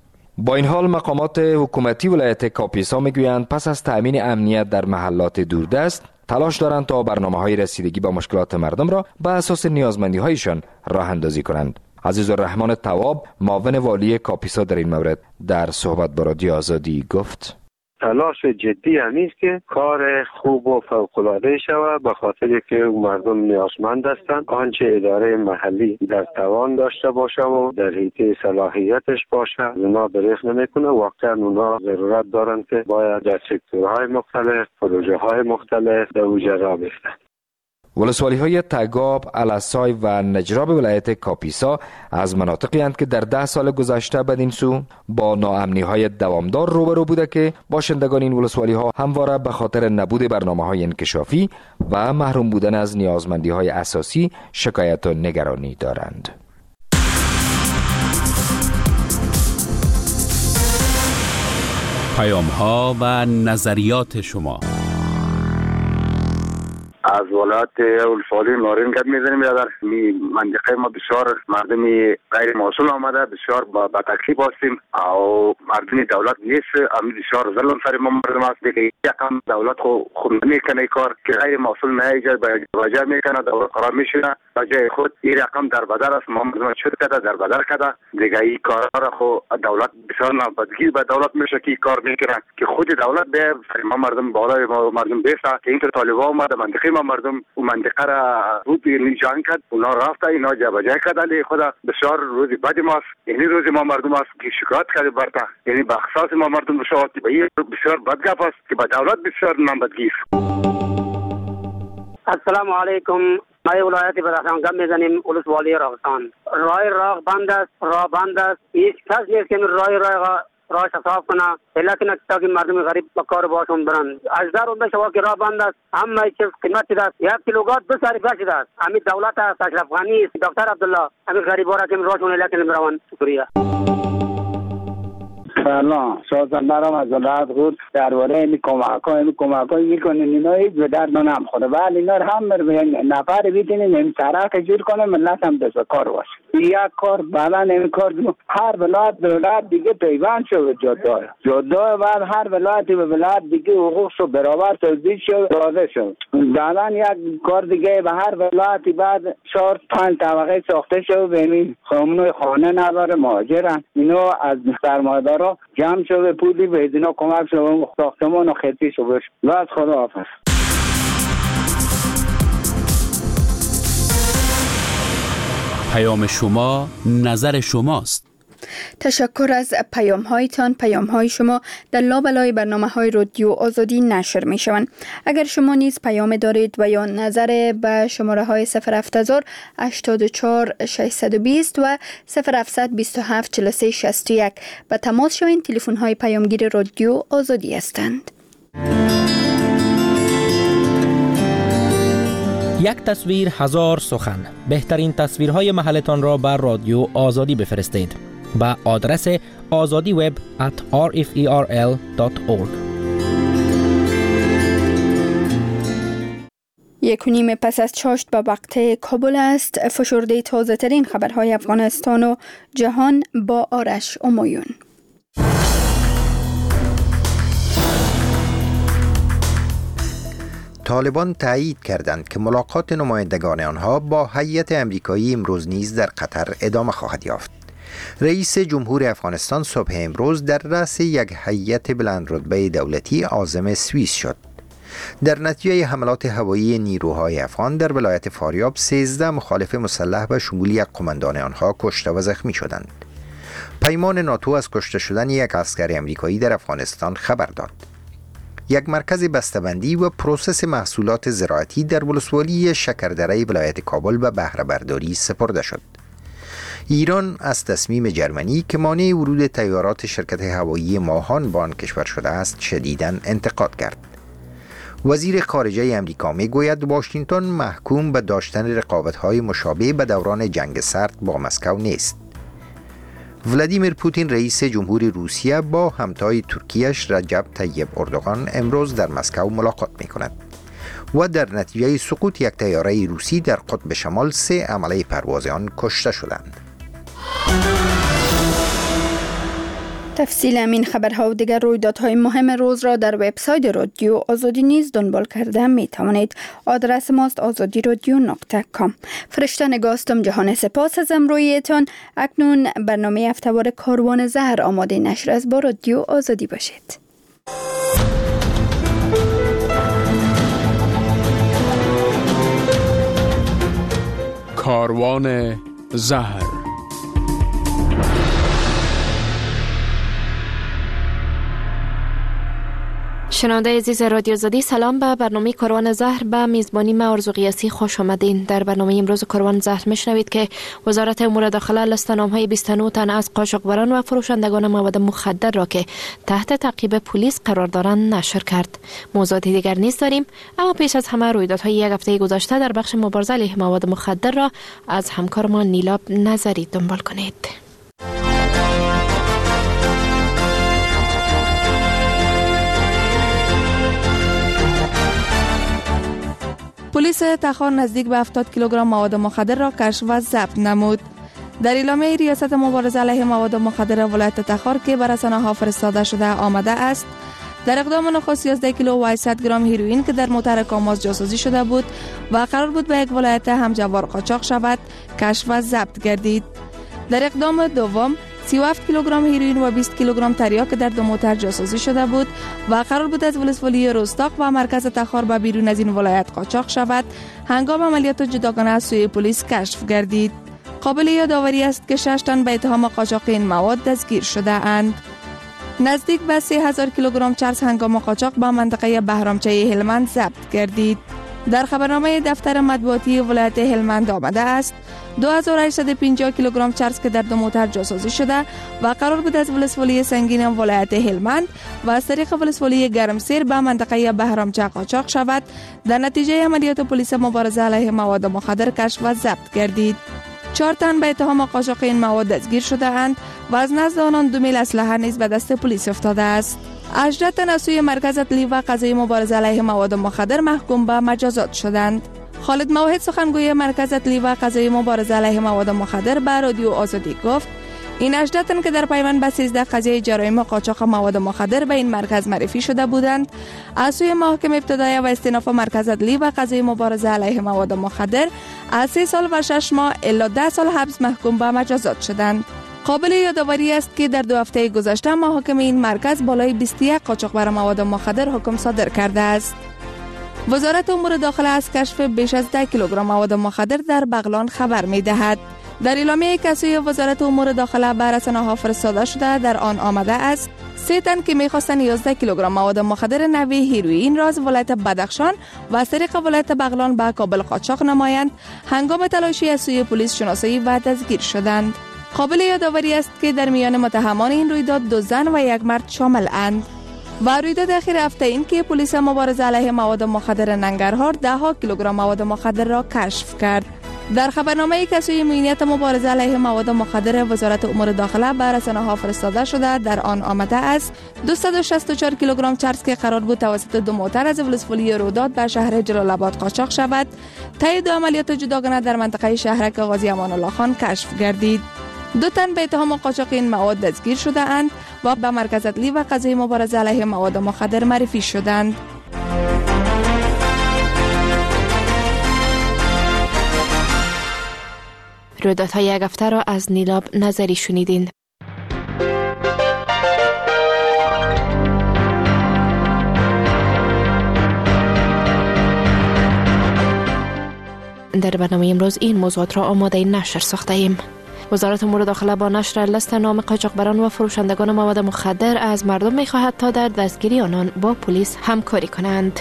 Speaker 15: با این حال مقامات حکومتی ولایت کاپیسا میگویند پس از تأمین امنیت در محلات دوردست تلاش دارند تا برنامه‌های رسیدگی با مشکلات مردم را به اساس نیازمندی‌هایشان راه اندازی کنند. عزیزالرحمن تواب معاون والی کاپیسا در این مورد در صحبت با رادیو آزادی گفت:
Speaker 17: تلاش جدی همیست که کار خوب و فوق‌العاده شود، به خاطر که مردم نیازمند هستند. آنچه اداره محلی در توان داشته باشه و در حیطه صلاحیتش باشه اونا بریخ نمیکنه. واقعا اونا ضرورت دارند که باید در سکتورهای مختلف، پروژه های مختلف در اوج راه بیفتند.
Speaker 15: ولسوالی‌های تگاب، العصای و نجراب ولایت کاپیسا از مناطقی اند که در 10 سال گذشته بدین سو با ناامنی‌های دوامدار روبرو بوده که باشندگان این ولسوالی‌ها همواره به خاطر نبود برنامه‌های انکشافی و محروم بودن از نیازمندی‌های اساسی شکایت و نگرانی دارند.
Speaker 18: پیام‌ها و نظریات شما.
Speaker 19: از ولایت ولسوالی نارین گپ میزنیم. در منطقه ما بسیار مردمی غیر موصول آمده، بسیار با تکلیف هستیم او مردمی دولت نیست. بسیار ظلم سر ما مردم است. دیگه یکم دولت خود میکنه کار که غیر موصول میجه وجه میکنه، دولت قرار میشینه وجه خود این رقم در بدر است. ما مردم چه کرده در بدر کرده. دیگه این کارا را خو دولت بسیار نابدگی به دولت میشه که کار میکنه که خود دولت به ما مردم بالای مردم بیسته که این طالبان اومده منطقه ما مردم و منطقه را رو جان کرد. اونا رفته اینا جابجا کرد. علی خدا بسیار روزی بدی ماست. یعنی روزی ما مردم است که شکایت کرده برتا، یعنی به اخصاص ما مردم بسیار بسیار بدگپ است که به دولت بسیار نابدگی است.
Speaker 20: السلام علیکم. ما ولایت بدخشان گپ میزنیم. ولسوالی راغستان. راه بند است، راه بند است. هیچ کس نیست که راه صاف کنه. لیکن تاکه مردم غریب به کار باشون برن. اجدار اونده شوا که راه بند است. همه چیز قیمت شده است. 1 کیلوگرم 2 صرفه شده است. همین دولت است، اشرف غنی است، دکتر عبدالله همین غریبا را که راهشون لیکن میروند. شکریه.
Speaker 21: سلام، سازندارم از ولایت غور درباره این کمک‌های میکنین اینا هیچ به درد نمیخوره، ولی اینا هم نفر بیتینین این سرک جور کنه ملت هم دست کار باشه. یک کار بعدا این کار هر ولایت دیگه پیوند شد جدا بعد هر ولایتی به ولایت دیگه حقوقشو برابر توزیع شد داده شد. بعدا یک کار دیگه به هر ولایتی بعد 4-5 طبقه ساخته شد. ببین خانه نداره، مهاجرن. اینو از سرمایه‌دارا جمع شده پولی به اینا کمک شده ساختمان و خطی شده. و از خدا حافظ.
Speaker 18: پیام شما نظر شماست.
Speaker 2: تشکر از پیام‌هایتان. پیام‌های شما در لابلای برنامه‌های رادیو آزادی نشر می‌شوند. اگر شما نیز پیام دارید و یا نظر به شماره‌های 070 84 620 و 0700 27 43 61 به تماس شوید. تلفن‌های پیامگیر رادیو آزادی هستند.
Speaker 3: یک تصویر هزار سخن. بهترین تصویرهای محلتان را بر رادیو آزادی بفرستید به آدرس azadiweb@rferl.org.
Speaker 2: 1:30 پس از چاشت به وقت کابل است. فشرده تازه ترین خبرهای افغانستان و جهان با آرش امویون.
Speaker 22: طالبان تایید کردند که ملاقات نمایندگان آنها با هیئت امریکایی امروز نیز در قطر ادامه خواهد یافت. رئیس جمهور افغانستان صبح امروز در رأس یک هیئت بلند رتبه دولتی عازم سوئیس شد. در نتیجه حملات هوایی نیروهای افغان در ولایت فاریاب 13 مخالف مسلح به شمول یک قماندان آنها کشته و زخمی شدند. پیمان ناتو از کشته شدن یک عسکر امریکایی در افغانستان خبر داد. یک مرکز بسته‌بندی و پروسس محصولات زراعتی در ولسوالی شکردره ولایت کابل به بهره برداری سپرده شد. ایران از تصمیم جرمنی که مانع ورود طیارات شرکت هوایی ماهان به آن کشور شده است شدیداً انتقاد کرد. وزیر خارجه امریکا میگوید واشنگتن محکوم به داشتن رقابت‌های مشابه به دوران جنگ سرد با مسکو نیست. ولادیمیر پوتین رئیس جمهور روسیه با همتای ترکیه‌اش رجب طیب اردوغان امروز در مسکو ملاقات می‌کند و در نتیجه سقوط یک طیاره روسی در قطب شمال 3 عمله پرواز آن کشته شدند.
Speaker 2: تفصیل همین خبرها و دیگر رویدادهای مهم روز را در وبسایت رادیو آزادی نیز دنبال کرده می توانید. آدرس ماست azadiradyo.com. فرشته نگاستم جهان، سپاس از امرویتان. اکنون برنامه هفته‌وار کاروان زهر آماده نشر از با رادیو آزادی باشید.
Speaker 18: کاروان زهر.
Speaker 23: شنونده عزیز رادیو آزادی، سلام. به برنامه کاروان زهر به میزبانی من آرزو قیاسی خوش آمدین. در برنامه امروز کاروان زهر میشنوید که وزارت امور داخله لسته‌نامه‌های 29 تن از قاچاقبران و فروشندگان مواد مخدر را که تحت تعقیب پلیس قرار دارند نشر کرد. موضوعات دیگر نیز داریم، اما پیش از همه رویدادهای یک هفته گذشته در بخش مبارزه علیه مواد مخدر را از همکارمان نیلاب نظری دنبال کنید.
Speaker 24: پلیس تخار نزدیک به 70 کیلوگرم مواد مخدر را کشف و ضبط نمود. در اعلامیه ریاست مبارزه علیه مواد مخدر ولایت تخار که بر رسانه‌ها فرستاده شده آمده است، در اقدام نخست 11 کیلو و 100 گرم هیروئین که در موتر کاماز جاسوسی شده بود و قرار بود به یک ولایت همجوار قاچاق شود، کشف و ضبط گردید. در اقدام دوم 37 کیلوگرم هیروئین و 20 کیلوگرم تریاک که در دو موتر جاسوسی شده بود و قرار بود از ولسوالی رستاق و مرکز تخار به بیرون از این ولایت قاچاق شود، هنگام عملیات جداگانه از سوی پلیس کشف گردید. قابل یادآوری است که 6 تن به اتهام قاچاق این مواد دستگیر شده اند. نزدیک به 3000 کیلوگرم چرس هنگام قاچاق به منطقه بهرامچه هلمند ضبط گردید. در خبرنامه دفتر مطبوعاتی ولایت هلمند آمده است 2850 کیلوگرم چرس که در دو موتر جاسوسی شده و قرار بود از ولسوالی سنگین ولایت هلمند و از طریق ولسوالی گرمسیر به منطقه بهرامچه قاچاق شود، در نتیجه عملیات پلیس مبارزه علیه مواد مخدر کشف و ضبط گردید. 4 تن به اتهام قاچاق این مواد دستگیر شده اند و از نزد آنان 2 میل اسلحه نیز به دست پلیس افتاده است. 18 تن از سوی مرکز اطلاعی و قضایی مبارزه علیه مواد مخدر محکوم به مجازات شدند. خالد موحد سخنگوی مرکز اطلاعی و قضایی مبارزه علیه مواد مخدر به رادیو آزادی گفت این 18 تن که در پیوند به 13 قضیه جرایم قاچاق مواد مخدر به این مرکز معرفی شده بودند، از سوی محکمه ابتدایی و استئناف مرکز اطلاعی و قضایی مبارزه علیه مواد مخدر از 3 سال و 6 ماه الی 10 سال حبس محکوم به مجازات شدند. قابل یادآوری است که در 2 هفته گذشته محاکم این مرکز بالای 21 قاچاقبر مواد مخدر حکم صادر کرده است. وزارت امور داخله از کشف بیش از 10 کیلوگرم مواد مخدر در بغلان خبر می‌دهد. در اعلامیه کسری وزارت امور داخله به رسانه‌ها فرستاده شده در آن آمده است 3 تن که می‌خواستند 11 کیلوگرم مواد مخدر نوع هیروئین را از ولایت بدخشان و از طریق ولایت بغلان به کابل قاچاق نمایند، هنگام تلاشی از سوی پلیس شناسایی و دستگیر شدند. قابل یادآوری است که در میان متهمان این رویداد 2 زن و 1 مرد شامل اند. و رویداد اخیر هفته این که پلیس مبارزه علیه مواد مخدر ننگرهار 10 کیلوگرم مواد مخدر را کشف کرد. در خبرنامه کسوی امنیت مبارزه علیه مواد مخدر وزارت امور داخله به رسانه‌ها فرستاده شده، در آن آمده است 264 کیلوگرم چرس که قرار بود توسط دو موتر از ولسوالی روداد به شهر جلال آباد قاچاق شود، طی دو عملیات جداگانه در منطقه شهرک قاضی امان الله خان کشف گردید. 2 تن به اتهام قاچاق این مواد دستگیر شده اند و به مرکز عدلی و قضایی مبارزه علیه مواد مخدر معرفی شدند.
Speaker 23: رویدادهای یک هفته را از نیلاب نظری شنیدین. در برنامه امروز این موضوعات را آماده نشر ساخته ایم. وزارت امور داخله با نشر لیست نام قاچاقبران و فروشندگان مواد مخدر از مردم می‌خواهد تا در دستگیری آنان با پلیس همکاری کنند.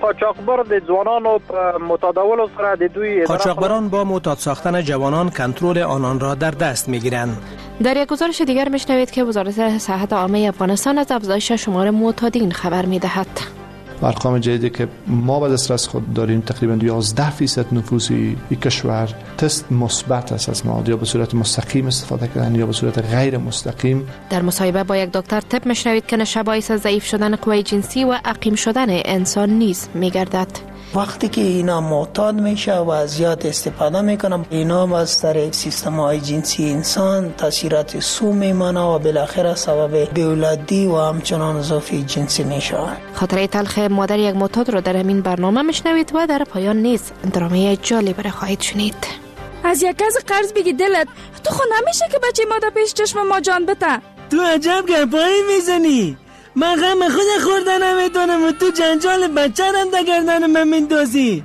Speaker 7: قاچاقبران با معتاد ساختن جوانان کنترل آنان را در دست می‌گیرند.
Speaker 23: در یک گزارش دیگر میشنوید که وزارت صحت عامه افغانستان از افزایش شمار معتادین خبر می‌دهد.
Speaker 4: ارقام جدیدی که ما به دسترس خود داریم تقریبا 11% نفوس این کشور تست مثبت است از مواد، یا به صورت مستقیم استفاده کردن یا به صورت غیر مستقیم. در
Speaker 23: مصاحبه با یک دکتر طب میشنوید که نشه باعث ضعیف شدن قوه جنسی و عقیم شدن انسان نیز میگردد.
Speaker 5: وقتی که اینا معتاد میشه و زیاد استفاده میکنن، اینا از طریق سیستم های جنسی انسان تاثیرات سو میمانه و بالاخره سبب بیولادی و همچنان اضافه جنسی میشه.
Speaker 23: خاطره تلخ مادر یک معتاد رو در همین برنامه میشنوید و در پایان نیز درامه جالب را خواهید شنید.
Speaker 6: از یک کس قرض بگی دلت تو خود نمیشه که بچه مادر پیش چشم ما جان بته.
Speaker 8: تو عجب گپایی میزنی. من غم خود خوردن نمیتونم و تو جنجال بچه رم در گردن من میندازی.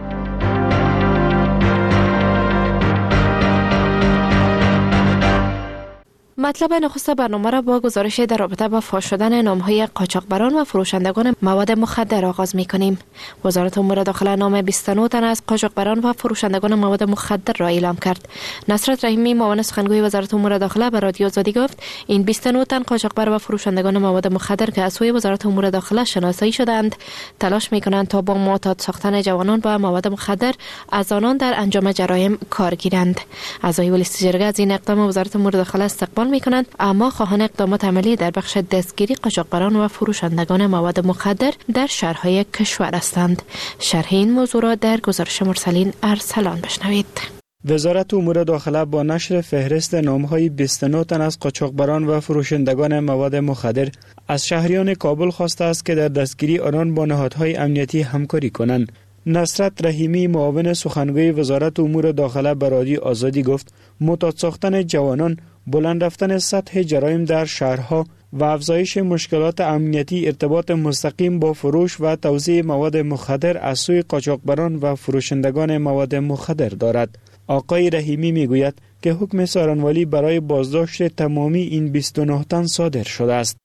Speaker 23: مطلب نخست برنامه را با گزارش در رابطه با فاش شدن نام‌های قاچاقبران و فروشندگان مواد مخدر آغاز می‌کنیم. وزارت امور داخله نام 29 تن از قاچاقبران و فروشندگان مواد مخدر را اعلام کرد. نصرت رحیمی معاون سخنگوی وزارت امور داخله به رادیو آزادی گفت این 29 تن قاچاقبر و فروشندگان مواد مخدر که از سوی وزارت امور داخله شناسایی شدند تلاش می‌کنند تا با معتاد ساختن جوانان با مواد مخدر از آنان در انجام جرایم کار گیرند. اعضای لیست جرگه از این اقدام وزارت امور داخله استقبال می‌کنند، اما خواهان اقدامات عملی در بخش دستگیری قاچاقبران و فروشندگان مواد مخدر در شهرهای کشور هستند. شرح این موضوع را در گزارش مرسلین ارسلان بشنوید.
Speaker 25: وزارت امور داخله با نشر فهرست نام‌های 29 تن از قاچاقبران و فروشندگان مواد مخدر از شهریان کابل خواسته است که در دستگیری آنان با نهادهای امنیتی همکاری کنند. نصرت رحیمی معاون سخنگوی وزارت امور داخله به رادیو آزادی گفت معتاد ساختن جوانان، بلند رفتن سطح جرایم در شهرها و افزایش مشکلات امنیتی ارتباط مستقیم با فروش و توزیع مواد مخدر از سوی قاچاقبران و فروشندگان مواد مخدر دارد. آقای رحیمی میگوید که حکم سارنوالی برای بازداشت تمامی این 29 تن صادر شده است.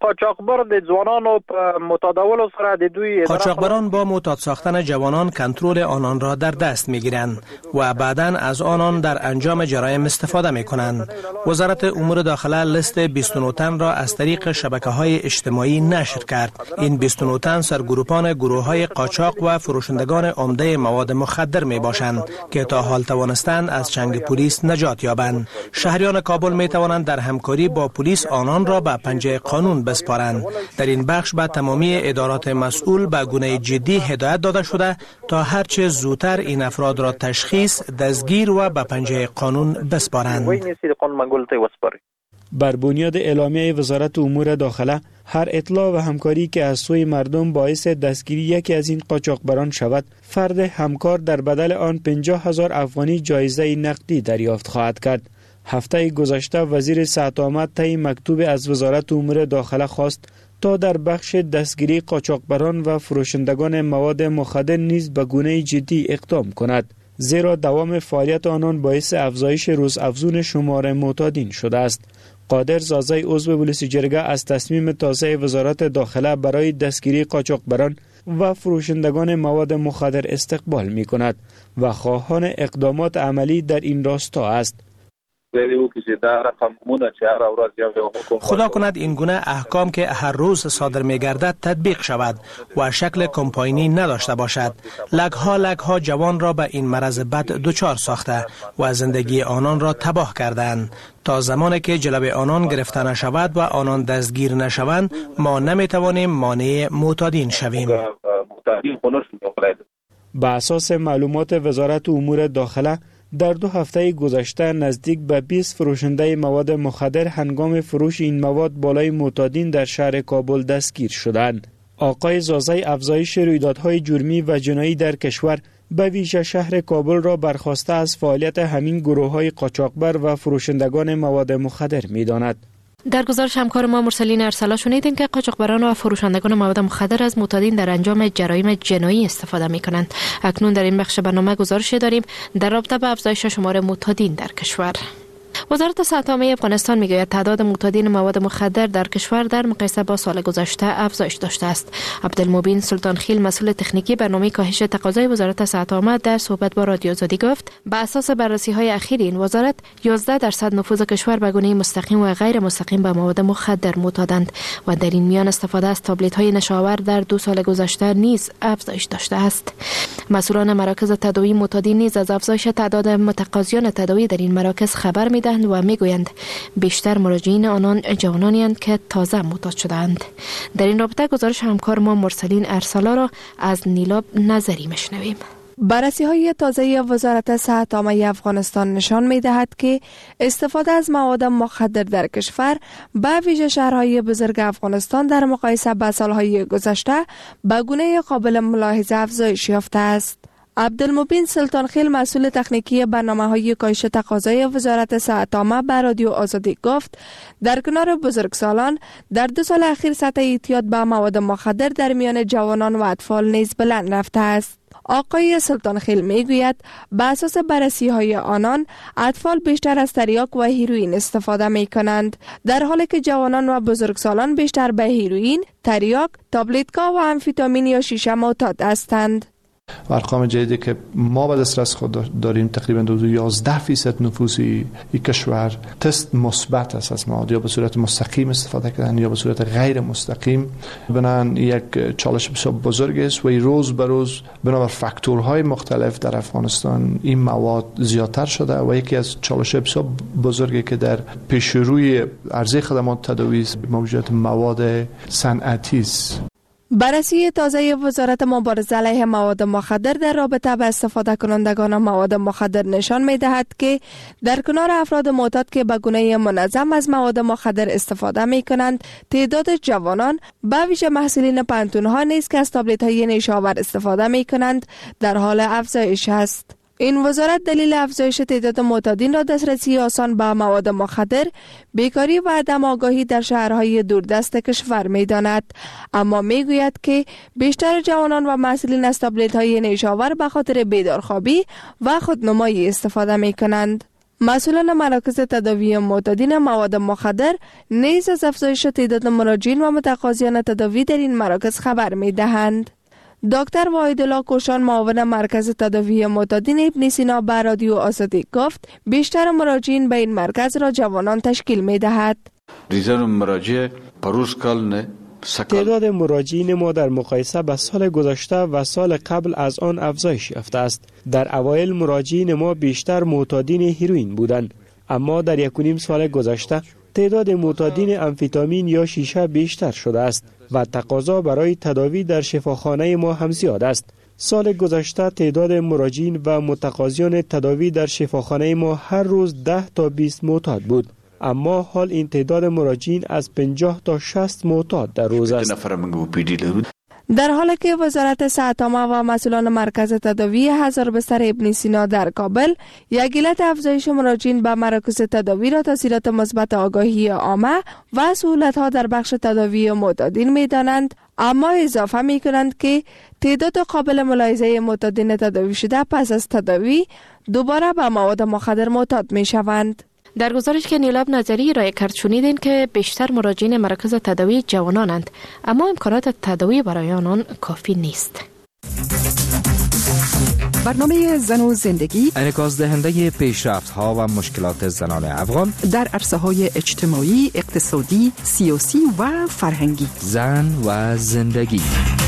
Speaker 7: قاچاقبران با معتاد ساختن جوانان کنترل آنان را در دست میگیرند و بعداً از آنان در انجام جرایم استفاده میکنند. وزارت امور داخله لیست 29 تن را از طریق شبکه‌های اجتماعی نشر کرد. این 29 تن سرگروپان گروه‌های قاچاق و فروشندگان عمده مواد مخدر میباشند که تا حال توانستند از چنگ پلیس نجات یابند. شهریان کابل میتوانند در همکاری با پلیس آنان را به پنجه قانون بسپارند. در این بخش به تمامی ادارات مسئول به گونه جدی هدایت داده شده تا هرچه زودتر این افراد را تشخیص، دستگیر و به پنجه قانون بسپارند.
Speaker 25: بر بنیاد اعلامیه وزارت امور داخله، هر اطلاع و همکاری که از سوی مردم باعث دستگیری یکی از این قاچاقبران شود، فرد همکار در بدل آن 50,000 افغانی جایزه نقدی دریافت خواهد کرد. هفته گذشته وزیر صحت آمد طی مکتوب از وزارت امور داخله خواست تا در بخش دستگیری قاچاقبران و فروشندگان مواد مخدر نیز به گونه جدی اقدام کند، زیرا دوام فعالیت آنان باعث افزایش روزافزون شمار معتادین شده است. قادر زازای عضو پلیس جرگه از تصمیم تازه وزارت داخله برای دستگیری قاچاقبران و فروشندگان مواد مخدر استقبال می کند و خواهان اقدامات عملی در این راستا است.
Speaker 7: خدا کند این گونه احکام که هر روز صادر می گردد تطبیق شود و شکل کمپاینی نداشته باشد. لگها جوان را به این مرض بد دچار ساخته و زندگی آنان را تباه کردند. تا زمانی که جلب آنان گرفته نشود و آنان دستگیر نشوند ما نمی توانیم مانع معتادین شویم.
Speaker 25: به اساس معلومات وزارت امور داخله در 2 هفته گذشته نزدیک به 20 فروشنده مواد مخدر هنگام فروش این مواد بالای معتادین در شهر کابل دستگیر شدند. آقای زازای افزایش رویدادهای جرمی و جنایی در کشور به ویژه شهر کابل را برخواسته از فعالیت همین گروه‌های قاچاقبر و فروشندگان مواد مخدر می‌داند.
Speaker 23: در گزارش همکار ما مرسلین ارسلا شنیدیم که قاچاقبران و فروشندگان مواد مخدر از معتادین در انجام جرایم جنایی استفاده می‌کنند. اکنون در این بخش برنامه گزارشی داریم در رابطه با افزایش شمار معتادین در کشور. وزارت صحت عامه افغانستان میگوید تعداد معتادین مواد مخدر در کشور در مقایسه با سال گذشته افزایش داشته است. عبدالمبین سلطانخیل مسئول تکنیکی برنامه کاهش تقاضای وزارت صحت عامه در صحبت با رادیو آزادی گفت بر اساس بررسی‌های اخیر این وزارت 11% نفوذ کشور به گونه مستقیم و غیر مستقیم به مواد مخدر معتادند و در این میان استفاده از تابلت‌های نشاور در 2 سال گذشته نیز افزایش داشته است. مسئولان مراکز تداوی معتادین نیز از افزایش تعداد متقاضیان تداوی در این مراکز خبر می‌دهند و میگویند بیشتر مراجعین آنان جوانانی که تازه معتاد شدند. در این رابطه گزارش همکار ما مرسلین ارسلا را از نیلاب نظری میشنویم.
Speaker 24: بررسی‌های تازه وزارت صحت عامه افغانستان نشان می‌دهد که استفاده از مواد مخدر در کشور به ویژه شهرهای بزرگ افغانستان در مقایسه با سالهای گذشته به گونه قابل ملاحظه افزایش یافته است. عبدالمبین سلطانخیل مسئول تکنیکی برنامه‌های کاهش تقاضای وزارت صحت عامه به رادیو آزادی گفت در کنار بزرگسالان در 2 سال اخیر سطح اعتیاد به مواد مخدر در میان جوانان و اطفال نیز بلند رفته است. آقای سلطانخیل میگوید به اساس بررسی‌های آنان اطفال بیشتر از تریاک و هیروئین استفاده می‌کنند در حالی که جوانان و بزرگسالان بیشتر به هیروئین، تریاک، تابلت‌ها و آمفتامین یا شیشه معتاد هستند.
Speaker 4: و ارقام جدیدی که ما به دسترس خود داریم تقریبا 11% نفوس این کشور تست مثبت است از مواد، یا به صورت مستقیم استفاده کردن یا به صورت غیر مستقیم. بنابراین یک چالش بسیار بزرگ است و روز به روز بنابر فاکتورهای مختلف در افغانستان این مواد زیادتر شده و یکی از چالش بسیار بزرگی که در پیشروی عرضه خدمات تداوی موجودیت مواد صنعتی است.
Speaker 24: بررسی تازه وزارت مبارزه علیه مواد مخدر در رابطه با استفاده کنندگان مواد مخدر نشان می دهد که در کنار افراد معتاد که به گونه منظم از مواد مخدر استفاده می کنند، تعداد جوانان به ویژه محصلین پانتون‌ها نیز که از تابلت‌های نیشاور استفاده می کنند در حال افزایش است. این وزارت دلیل افزایش تعداد معتادین را دسترسی آسان به مواد مخدر، بیکاری و عدم آگاهی در شهرهای دوردست کشور می‌داند، اما میگوید که بیشتر جوانان و مسئولین از تابلت‌های نیشاور به خاطر بیدارخوابی و خودنمایی استفاده می‌کنند. مسئولان مراکز تداوی معتادین مواد مخدر نیز از افزایش تعداد مراجعین و متقاضیان تداوی در این مراکز خبر می‌دهند. دکتر وحیدالله کوشان معاون مرکز تداوی معتادین ابن سینا به رادیو آزادی گفت بیشتر مراجعین به این مرکز را جوانان تشکیل می دهد.
Speaker 25: تعداد مراجعین ما در مقایسه با سال گذشته و سال قبل از آن افزایش یافته است. در اوایل مراجعین ما بیشتر معتادین هیروئین بودند، اما در 1.5 سال گذشته تعداد معتادین آمفتامین یا شیشه بیشتر شده است و تقاضا برای تداوی در شفاخانه ما هم زیاد است. سال گذشته تعداد مراجعین و متقاضیان تداوی در شفاخانه ما هر روز 10 تا 20 معتاد بود، اما حال این تعداد مراجعین از 50 تا 60 معتاد در روز است.
Speaker 24: در حالی که وزارت صحت عامه و مسئولان مرکز تداوی 1000 بستر ابن سینا در کابل یک علت افزایش مراجعین به مراکز تداوی را تاثیرات مثبت آگاهی عامه و سهولت‌ها در بخش تداوی معتادین می‌دانند، اما اضافه می‌کنند که تعداد قابل ملاحظه معتادین تداوی شده پس از تداوی دوباره به مواد مخدر معتاد می‌شوند.
Speaker 23: در گزارش که نیلاب نظری ارائه کرد شنیدین که بیشتر مراجعین مراکز تداوی جوانانند، اما امکانات تداوی برای آنان کافی نیست.
Speaker 1: برنامه زن و زندگی
Speaker 15: انعکاس دهنده پیشرفت ها و مشکلات زنان افغان
Speaker 1: در عرصه های اجتماعی، اقتصادی، سیاسی و فرهنگی.
Speaker 15: زن و زندگی.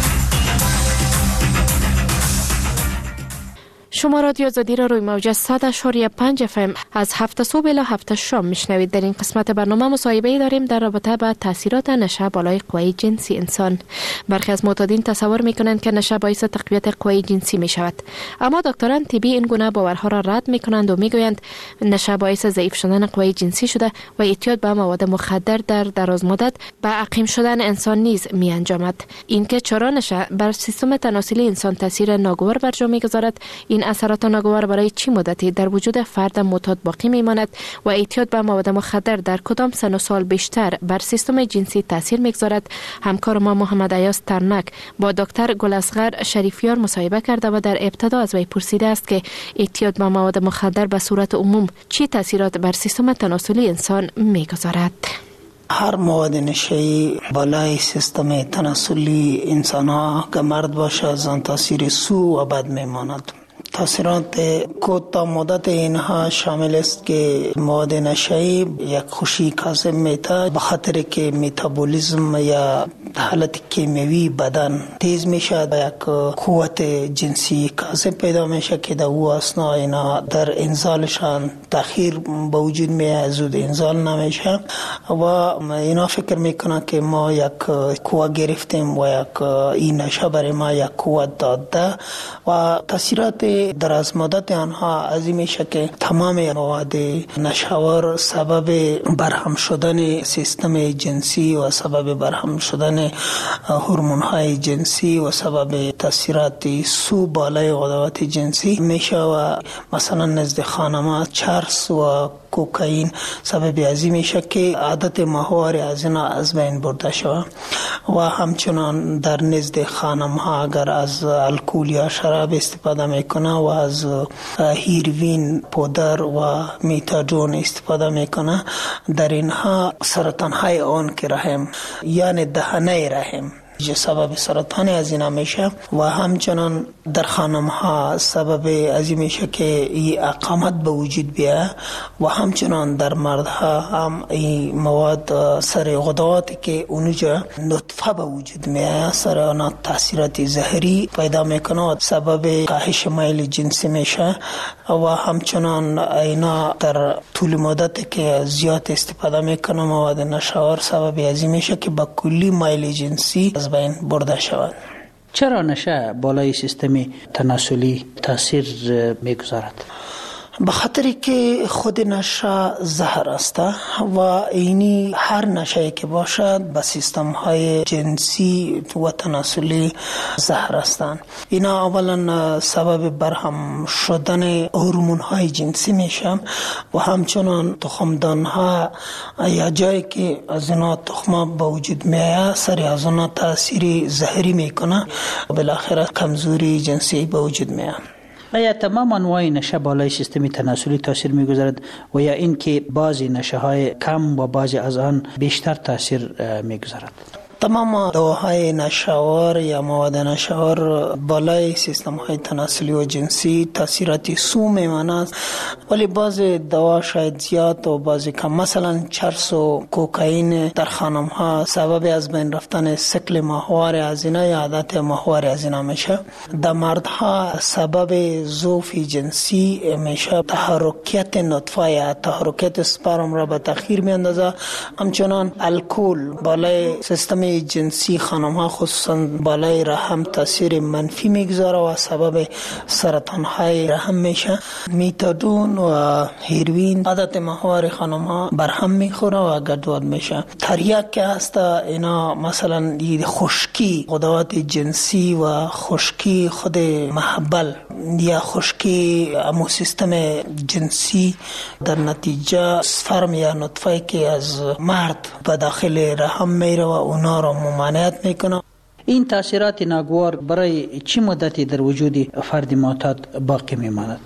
Speaker 23: شما رادیو آزادی را روی موج 100.5 FM از 7 صبح الی 7 شام میشنوید. در این قسمت برنامه مصاحبه‌ای داریم در رابطه با تاثیرات نشه بالای قوای جنسی انسان. برخی از معتادین تصور میکنند که نشه باعث تقویت قوای جنسی میشود، اما دکتران طبی این گونه باورها را رد میکنند و میگویند نشه باعث ضعیف شدن قوای جنسی شده و اعتیاد به مواد مخدر در دراز مدت به عقیم شدن انسان نیز میانجامد. اینکه چرا نشه بر سیستم تناسلی انسان تاثیر ناگوار بر جا میگذارد، این اثرات ناگوار برای چه مدتی در وجود فرد معتاد باقی میماند و اعتیاد به مواد مخدر در کدام سن و سال بیشتر بر سیستم جنسی تاثیر میگذارد، همکار ما محمد ایاز ترنک با دکتر گلاصغر شریفیار مصاحبه کرده و در ابتدا از وی پرسیده است که اعتیاد به مواد مخدر به صورت عموم چه تاثیرات بر سیستم تناسلی انسان میگذارد.
Speaker 5: هر مواد نشه‌ای بالای سیستم تناسلی انسان ها که مرد باشه از آن تاثیر سو و بد میماند. تاثیرات کوتاه مدت اینها شامل است که مواد نشه‌ای یک خوشی کاذب میته به خاطر که متابولیسم یا حالت کیمیایی بدن تیز میشه و یک قوت جنسی کاذب پیدا میشه که در او اثنا اینا در انزالشان تاخیر به وجود میاد، زود انزال نمیشه و اینا فکر میکنن که ما یک قوت گرفتیم و یک این نشه برای ما یک قوت داده و تاثیرات در از مدت آنها عظیم میشه که تمام مواد نشوار سبب برهم شدن سیستم جنسی و سبب برهم شدن هورمون های جنسی و سبب تاثیرات سو بالای قدرت جنسی میشه و مثلا نزد خانم‌ها چرس و کوکائین سبب عظیم میشه که عادت ماهوار از اینا از بین برده شود و همچنان در نزد خانم ها اگر از الکل یا شراب استفاده میکنه و از هیروین، پودر و میتادون استفاده میکنه، در اینها سرطان های آن که رحم یعنی دهنه رحم سبب سرطان از اینا میشه و همچنان در خانم ها سبب عظیم میشه که این اقامت به وجود بیه و همچنان در مردها هم این مواد سر غدواتی که اونجا نطفه به وجود میه سر آن تاثیرات زهری پیدا میکنه و سبب کاهش میل جنسی میشه و همچنان اینا در طول مدت که زیاد استفاده میکنه مواد نشوار سبب عظیم میشه که با کلی میل جنسی از بین برده شود.
Speaker 9: چرا نشه بالای سیستم تناسلی تاثیر میگذارد؟
Speaker 5: به خاطر که خود نشه زهر است و اینی هر نشه‌ای که باشد به سیستم های جنسی و تناسلی زهر هستند. اینا اولا سبب برهم شدن هورمون های جنسی میشه و همچنان تخمدان ها یا جایی که از اینا تخم به وجود میاد سری از اینا تاثیر زهری میکنه و بالاخره کمزوری جنسی به وجود میاد.
Speaker 9: یا تمام انواع نشه بالای سیستم تناسلی تاثیر میگذارد و یا این که بعضی نشه های کم و بعضی از آن بیشتر تاثیر میگذارد؟
Speaker 5: تمام دواهای نشوار یا مواد نشوار بالای سیستم های تناسلی و جنسی تاثیرات سو میماند، ولی بعض دوا شاید زیاد و بعضی کم. مثلا چرس و کوکائین در خانم ها سبب از بین رفتن سیکل ماهوار از اینا یا عادت ماهوار از اینا میشه. در مردها سبب ضعف جنسی میشه، تحرکات نطفه یا تحرکات اسپرم را به تاخیر میاندازه. همچنان الکل بالای سیستم جنسی خانم ها خصوصا بالای رحم تاثیر منفی میگذاره و سبب سرطان های رحم میشه. میتادون و هیروین عادت ماهوار خانم ها برهم میخوره و گدواد میشه. تریاک که هست اینا مثلا خشکی قدرت جنسی و خشکی خود محبل یا خشکی امو سیستم جنسی در نتیجه سپرم یا نطفه که از مرد به داخل رحم میره و اونا را ممانعت میکنه.
Speaker 9: این تاثیرات ناگوار برای چه مدتی در وجود فرد معتاد باقی میماند؟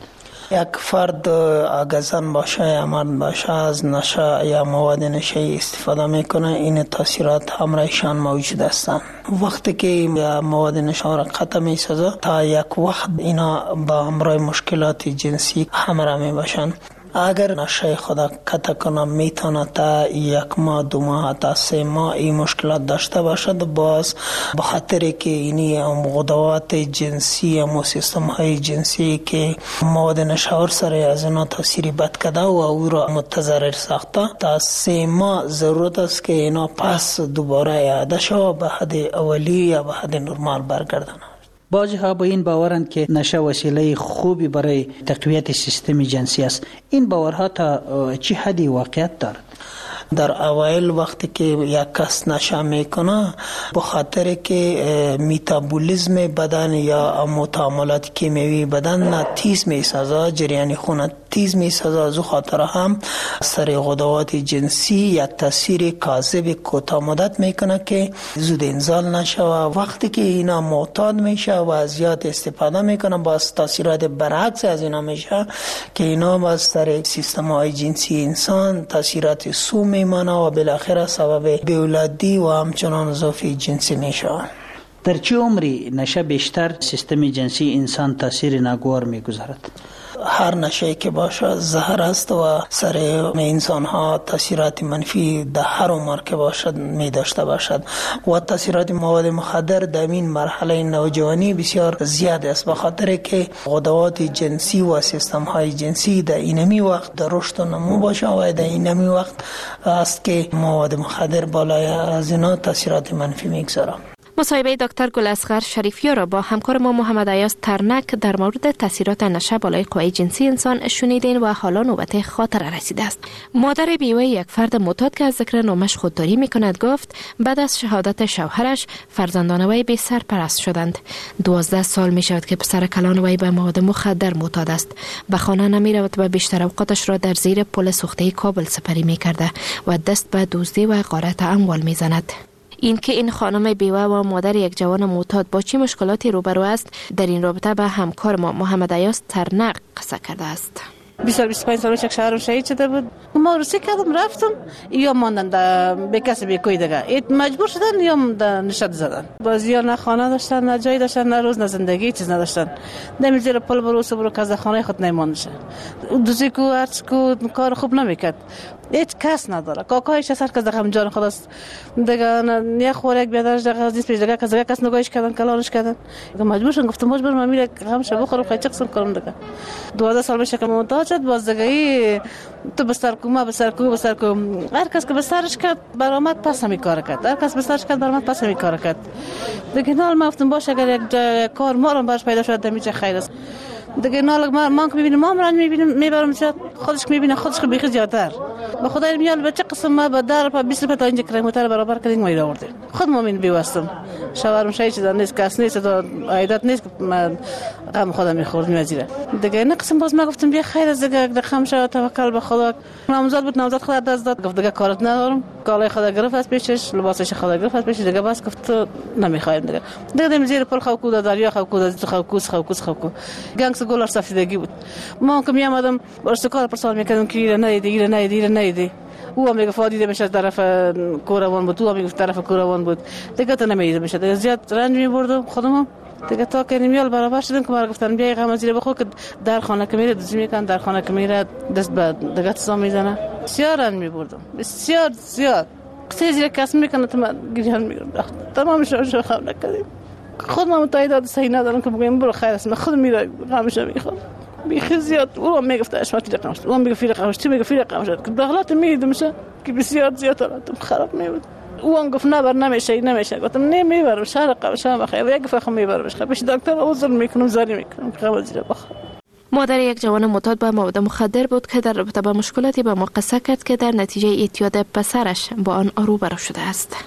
Speaker 5: یک فرد اگر زن باشه یا مرد باشه از نشه یا مواد نشه استفاده میکنه، این تاثیرات همراهشان موجود هستند. وقتی که مواد نشه را قطع میسازه تا یک وقت اینا با همراه مشکلات جنسی همراه میباشند. اگر نشه خدا قطع کنه میتونه تا 1 ماه 2 ماه تا 3 ماه این مشکلات داشته باشد. باز به خاطر که اینی غدوات جنسی و سیستم های جنسی که مواد نشاور سر از اینا تاثیری بد کرده و او را متضرر ساخته، تا 3 ماه ضرورت است که اینا پس دوباره اعاده شود به حد اولی یا به حد نرمال برگردند.
Speaker 9: بعضی ها با این باورند که نشه وسیله خوبی برای تقویت سیستم جنسی است. این باورها تا چه حدی واقعیت دارد؟
Speaker 5: در اوایل وقتی که یک کس نشه میکنه به خاطر که میتابولیسم بدن یا متعاملات کیمیایی بدن تیز میسازه، جریان خون تیز میسازه، از خاطر هم سر غدوات جنسی یک تاثیر کاذب کوتاه مدت میکنه که زود انزال نشه. وقتی که اینا معتاد میشه و زیاد استفاده میکنه باز تاثیرات برعکس از اینا میشه که اینا باز سر سیستم های جنسی انسان تاثیرات سو میمانه و بالاخره سبب بیولادی و همچنان ضعف جنسی میشه.
Speaker 9: در چه عمری نشه بیشتر سیستم جنسی انسان تاثیر ناگوار میگذارد؟
Speaker 5: هر نشه که باشه زهر است و سر انسان ها تاثیرات منفی در هر عمر که باشد می داشته باشد و تاثیرات مواد مخدر در این مرحله نوجوانی بسیار زیاد است، به خاطر که غدوات جنسی و سیستم های جنسی در اینمی وقت در رشد و نمو باشه و در اینمی وقت است که مواد مخدر بالای از اینا تاثیرات منفی میگذاره.
Speaker 23: مصاحبه دکتر گلاصغر شریفی را با همکار ما محمد عیاض ترنک در مورد تاثیرات نشه بالای قوای جنسی انسان شنیدین و حالا نوبت خاطره رسیده است. مادر بیوه یک فرد معتاد که از ذکر نامش خودداری میکند گفت بعد از شهادت شوهرش فرزندان وی بی سرپرست شدند. 12 سال می شود که پسر کلان وی به مواد مخدر معتاد است. به خانه نمی رود و بیشتر اوقاتش را در زیر پل سوخته کابل سپری می کرده و دست به دزدی و غارت اموال می زند. این که این خانم بیوه و مادر یک جوان معتاد با چه مشکلاتی روبرو است در این رابطه به همکار ما محمد عیاض ترنک قصه کرده است.
Speaker 10: 25 سال که شوهرم شهید شده بود، ما روسی کردم رفتم یا ماندن به کسی به کوی دیگه مجبور شدن یا نشد زدن. بازی نه خانه داشتن نه جای داشتن نه روز نه زندگی چیز نداشتن. نمی زیر پل برو که خانه خود نمیمونشه. دوزی کو ارچ کو کار خوب نمیکرد. هیچ کس نداره. کاکایش سر کس دغم جان خلاص دیگه نه خوراک بیادرش دیگه از پیش دیگه کس نگاهش کردن کلانش کردن. مجبور شدم گفتم مجبور من میره همش بخورم خیلی چقسم کنم دیگه. 12 سال میشه که معتاد شد. باز دیگه تو بسر کو هر کس که بسرش کرد برآمد پس همی کار کرد. هر کس بسرش کرد برآمد پس همی کار کرد. دیگه نال ما گفتم باشه اگر یک کار مارم باش پیدا شد میشه خیر است. دیگه نال ما که میبینیم ما مرن میبینیم میبرم خودش میبینه خودش بیخی زیادتر. به خدای میال بچه قسم ما به در 20 روپیه تا اینجا کرایه برابر کردیم ما آوردیم. خود مؤمن بیوستم. شوهرم شهید شد نیست کس نیست تا عیدت نیست من غم خودم میخورد میوزیره. دیگه نه قسم باز ما گفتم بیا خیر از دیگه دخم شو توکل به خدا. نامزد بود نامزد خدا دست داد گفت دیگه کارت ندارم. کالای خدا گرفت از پیشش لباسش خدا گرفت از پیشش دیگه بس گفت نمیخوایم دیگه زیر پل خوکو دریا خوکو گنگس گلر سفیدگی بود. ما که میامدم ورسکار پرسال میکردم که نیدی او هم میگه فادیده میشه طرف کوروان بود، او هم میگه طرف کوروان بود دیگه تا نمیده میشه دیگه زیاد رنج میبردم خودم دیگه تا که نمیال برابر شدم که ما گفتن بیا غم زیر بخور که در خانه که میره دوزی میکن در خانه که میره دست به دیگه تسا میزنه. بسیار رنج میبردم بسیار زیاد سه زیر کس میکنه تو من گریان میگیرم تمام شو خام نکردیم. خود ما متعهد صحیح ندارم که بگم برو خیر است. من خود میره غمش میخوام بیخی زیاد. او میگفت اشماتی رقمش او میگه فیر رقمش تو میگه فیر رقمش که دخلات میدم میشه که بسیار زیاد حالتم خراب میبود. او هم گفت نبر نمیشه گفتم نه میبرم شهر رقمش بخیر یک فخم میبرمش پیش دکتر عذر میکنم زاری میکنم که قبول زیر بخیر.
Speaker 23: مادر یک جوان معتاد به مواد مخدر بود که در رابطه با مشکلاتی به ما قصه کرد که در نتیجه اعتیاد پسرش با آن روبرو شده است.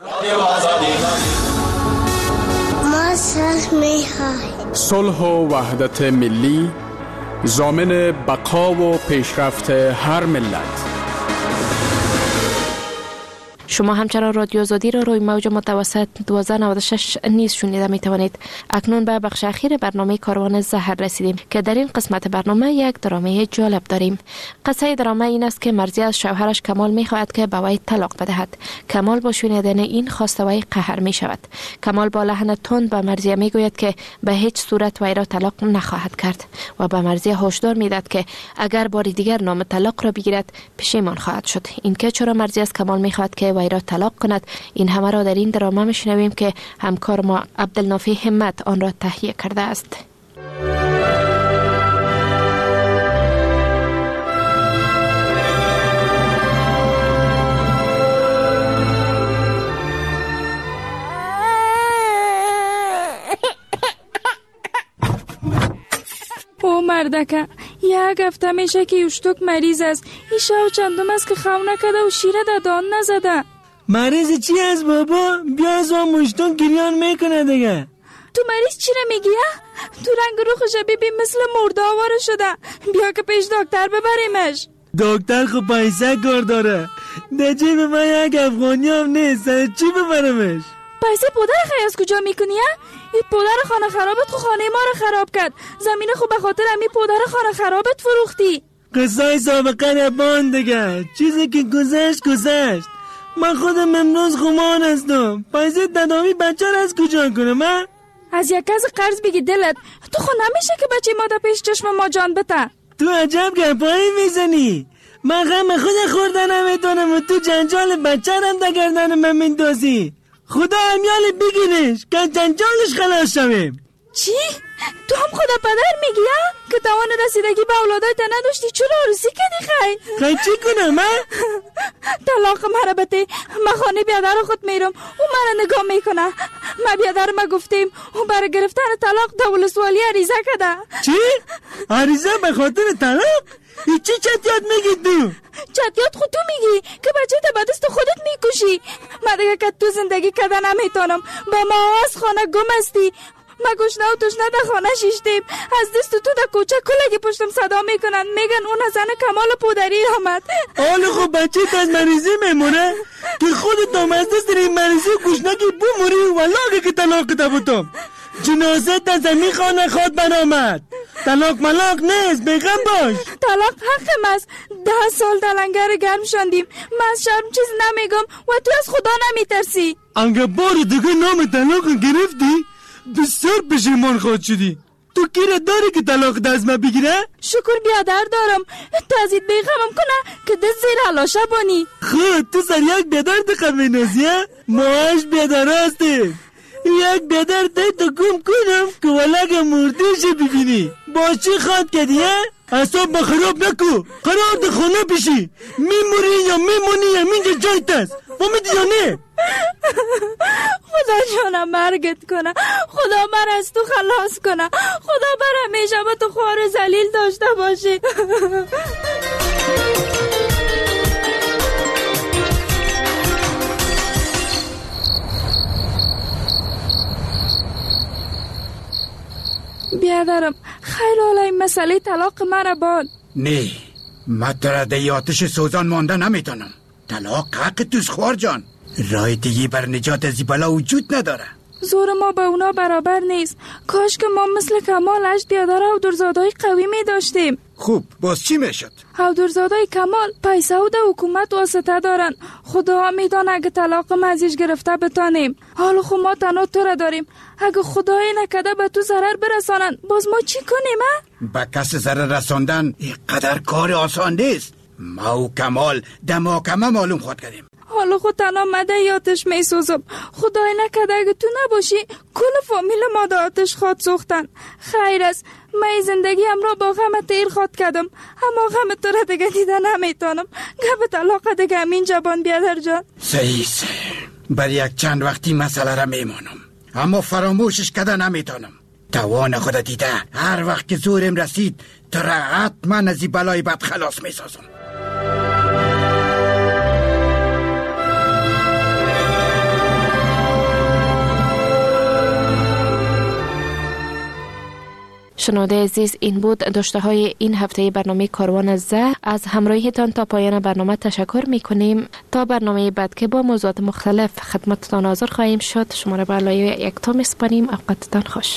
Speaker 11: صلح و وحدت ملی ضامن بقا و پیشرفت هر ملت.
Speaker 23: شما همچنان رادیو آزادی را روی موج متوسط 1296 نیز شنیده می توانید. اکنون به بخش اخیر برنامه کاروان زهر رسیدیم که در این قسمت برنامه یک درامه جالب داریم. قصه درامه این است که مرضی از شوهرش کمال می خواهد که به وی طلاق بدهد. کمال با شنیدن این خواسته وی قهر می شود. کمال با لحن تند به مرضیه می گوید که به هیچ صورت وی را طلاق نخواهد کرد و به مرضیه هشدار می دهد که اگر بار دیگر نام طلاق را بگیرد پشیمان خواهد شد. اینکه چرا مرضیه از کمال می خواهد که وی را طلاق کند، این همه را در این درامه می شنویم که همکار ما عبدالنافی همت آن را تهیه کرده است.
Speaker 6: او مردکه یک هفته میشه که یوشتوک مریض است. این شو چندم است که خو نکده و شیره دادان نزده.
Speaker 8: مریض چی است بابا؟ بیا از ما مشتون گریان میکنه دیگه.
Speaker 6: تو مریض چی را میگی؟ تو رنگ روخش ببین مثل مرده آواره شده. بیا که پیش دکتر ببریمش.
Speaker 8: دکتر خب پیسه کار داره. در جیب من یک افغانی هم نیست. چی ببرمش؟
Speaker 6: پیسه پدر خیلی از کجا میکنی؟ این پدر خانه خرابت خو خانه ما رو خراب کرد. زمین خو به خاطر امی پدر خانه خرابت فروختی.
Speaker 8: قصای سابقه نبان دیگه. چیزی که گذشت. من خودم امروز خمان هستم. پیسه تداوی بچه رو از کجا کنم؟
Speaker 6: از یک کس قرض بگی دلت. تو خو نمیشه که بچه ما در پیش چشم ما جان بته.
Speaker 8: تو عجب گپایی میزنی. من غم خود خورده نمیتونم و تو جنجال بچه رم در گردن من میندازی. خدا امیال بگیرش که جنجالش خلاص شویم.
Speaker 6: چی؟ تو هم خدا پدر میگی که توان رسیدگی به اولادای تا نداشتی؟ چرا عروسی کردی
Speaker 8: خیلی چی کنم من؟
Speaker 6: طلاق مرا بده. من خانه بیادر خود میرم. او مرا نگاه میکنه. ما بیادر ما گفتیم او برای گرفتن طلاق تا ولسوالی عریضه کده.
Speaker 8: چی؟ عریضه به خاطر طلاق؟ ای چی چتیات میگی تو؟
Speaker 6: چتیات خود تو میگی که بچه تا به دست خودت میکشی. من دیگه که تو زندگی کده نمیتونم. با ما از خانه گم هستی. ما گشنه و تشنه در خانه شیشتیم. از دست تو در کوچه کلگی پشتم صدا میکنن. میگن اون زن کمال پودری آمد.
Speaker 8: حالا خب بچه تا از مریضی میمونه که خودت هم از دست این مریضی گشنه که بموری ولاغه که طلاق ده بودم. جنازه تا زمین خانه خود برآمد. طلاق ملاق نیست. بیغم باش.
Speaker 6: طلاق حقم است. 10 سال در لنگر گرم شدیم. من از شرم چیز نمیگم و تو از خدا نمیترسی.
Speaker 8: انگه بار دیگه نام طلاق گرفتی بسیار پشیمان خواهد شدی. تو کیره داری که طلاق دست ما بگیره؟
Speaker 6: شکر بیادر دارم. تازید بیغمم کنه که دست زیر علاشه بانی.
Speaker 8: خود تو سر یک بیادر دقم بینازی ها؟ ماهاش بیادر هستی. یک بیادر دی تو گم کنم که ولگ مردیش ببینی. با چی خواد کردی ها؟ اصاب با خراب نکو. قرار ده خونه پیشی. میموری یا میمونی یا منجا جایت است. فهمیدی یا نه؟
Speaker 6: خدا جانم مرگت کنه. خدا من از تو خلاص کنه. خدا بر همیشه با تو خوار ذلیل داشته باشی. بیادرم خیلی حالا این مسئله طلاق من باد.
Speaker 12: نه من در دی آتش سوزان مانده نمیتونم. طلاق حق توست خوار جان. راه دیگه بر نجات از بلا وجود نداره.
Speaker 6: زور ما با اونا برابر نیست. کاش که ما مثل کمال 8 بیادر و درزادای قوی می داشتیم.
Speaker 12: خوب باز چی میشد؟
Speaker 6: درزادای کمال پیسه و ده حکومت واسطه دارن. خدا میدانه اگه طلاق مزیش گرفته بتانیم. حالا خب ما تنها تو را داریم. اگه خدای نکده به تو ضرر برسانن باز ما چی کنیم
Speaker 12: به کس ضرر رساندن اینقدر کار آسان نیست. ما و کمال در محکمه معلوم خود کردیم.
Speaker 6: حالا خود تنها مده آتش می سوزم. خدای نکده اگه تو نباشی کل فامیل ما در آتش خواد سوختن. خیر است من زندگی هم را با غم تیر خواد کردم. اما غم تو را دیگه دیده نمیتونم. گپ طلاق دیگه همین جبان بیادر جان.
Speaker 12: صحیح بر یک چند وقتی مسئله را میمانم اما فراموشش کده نمیتونم. توان خود دیده هر وقت که زورم رسید تو را حتما از این بلای بد خلاص میسازم.
Speaker 23: شنونده عزیز، این بود داشته های این هفته برنامه کاروان زهر. از همراهیتان تا پایان برنامه تشکر می کنیم. تا برنامه بعد که با موضوعات مختلف خدمتتان حاضر خواهیم شد، شما را به لایه یکتا میسپاریم. اوقاتتان خوش.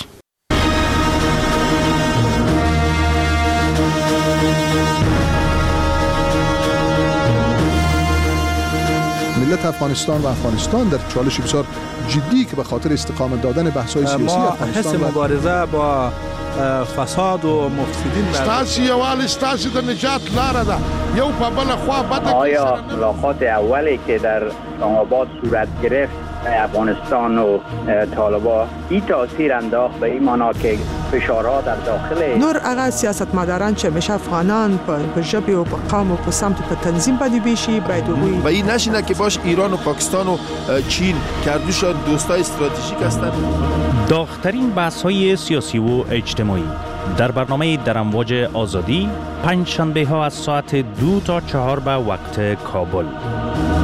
Speaker 13: ملت افغانستان و افغانستان در چالش بسیار جدی که به خاطر استقامت دادن بحث‌های سیاسی افغانستان
Speaker 14: حس مبارزه با فساد و مفسدین
Speaker 16: ستاسي یوال ستاسي د نجات لاره ده یو په بل خوا بده.
Speaker 17: آیا ملاقات اولی که در اسلام‌آباد صورت گرفت افغانستان و طالبان این تاثیر انداخت به این معنا که فشارها در داخل
Speaker 19: نور هغه سیاستمداران چې همیشه افغانان په ژبه او په قوم او په سمت په تنظیم باندې بیشي باید وي
Speaker 16: و این نشینه که باش ایران و پاکستان و چین کردوشان دوستای استراتژیک هستند.
Speaker 26: داغ‌ترین بحث‌های سیاسی و اجتماعی در برنامه در امواج آزادی، پنج شنبه ها از ساعت 2 تا 4 به وقت کابل.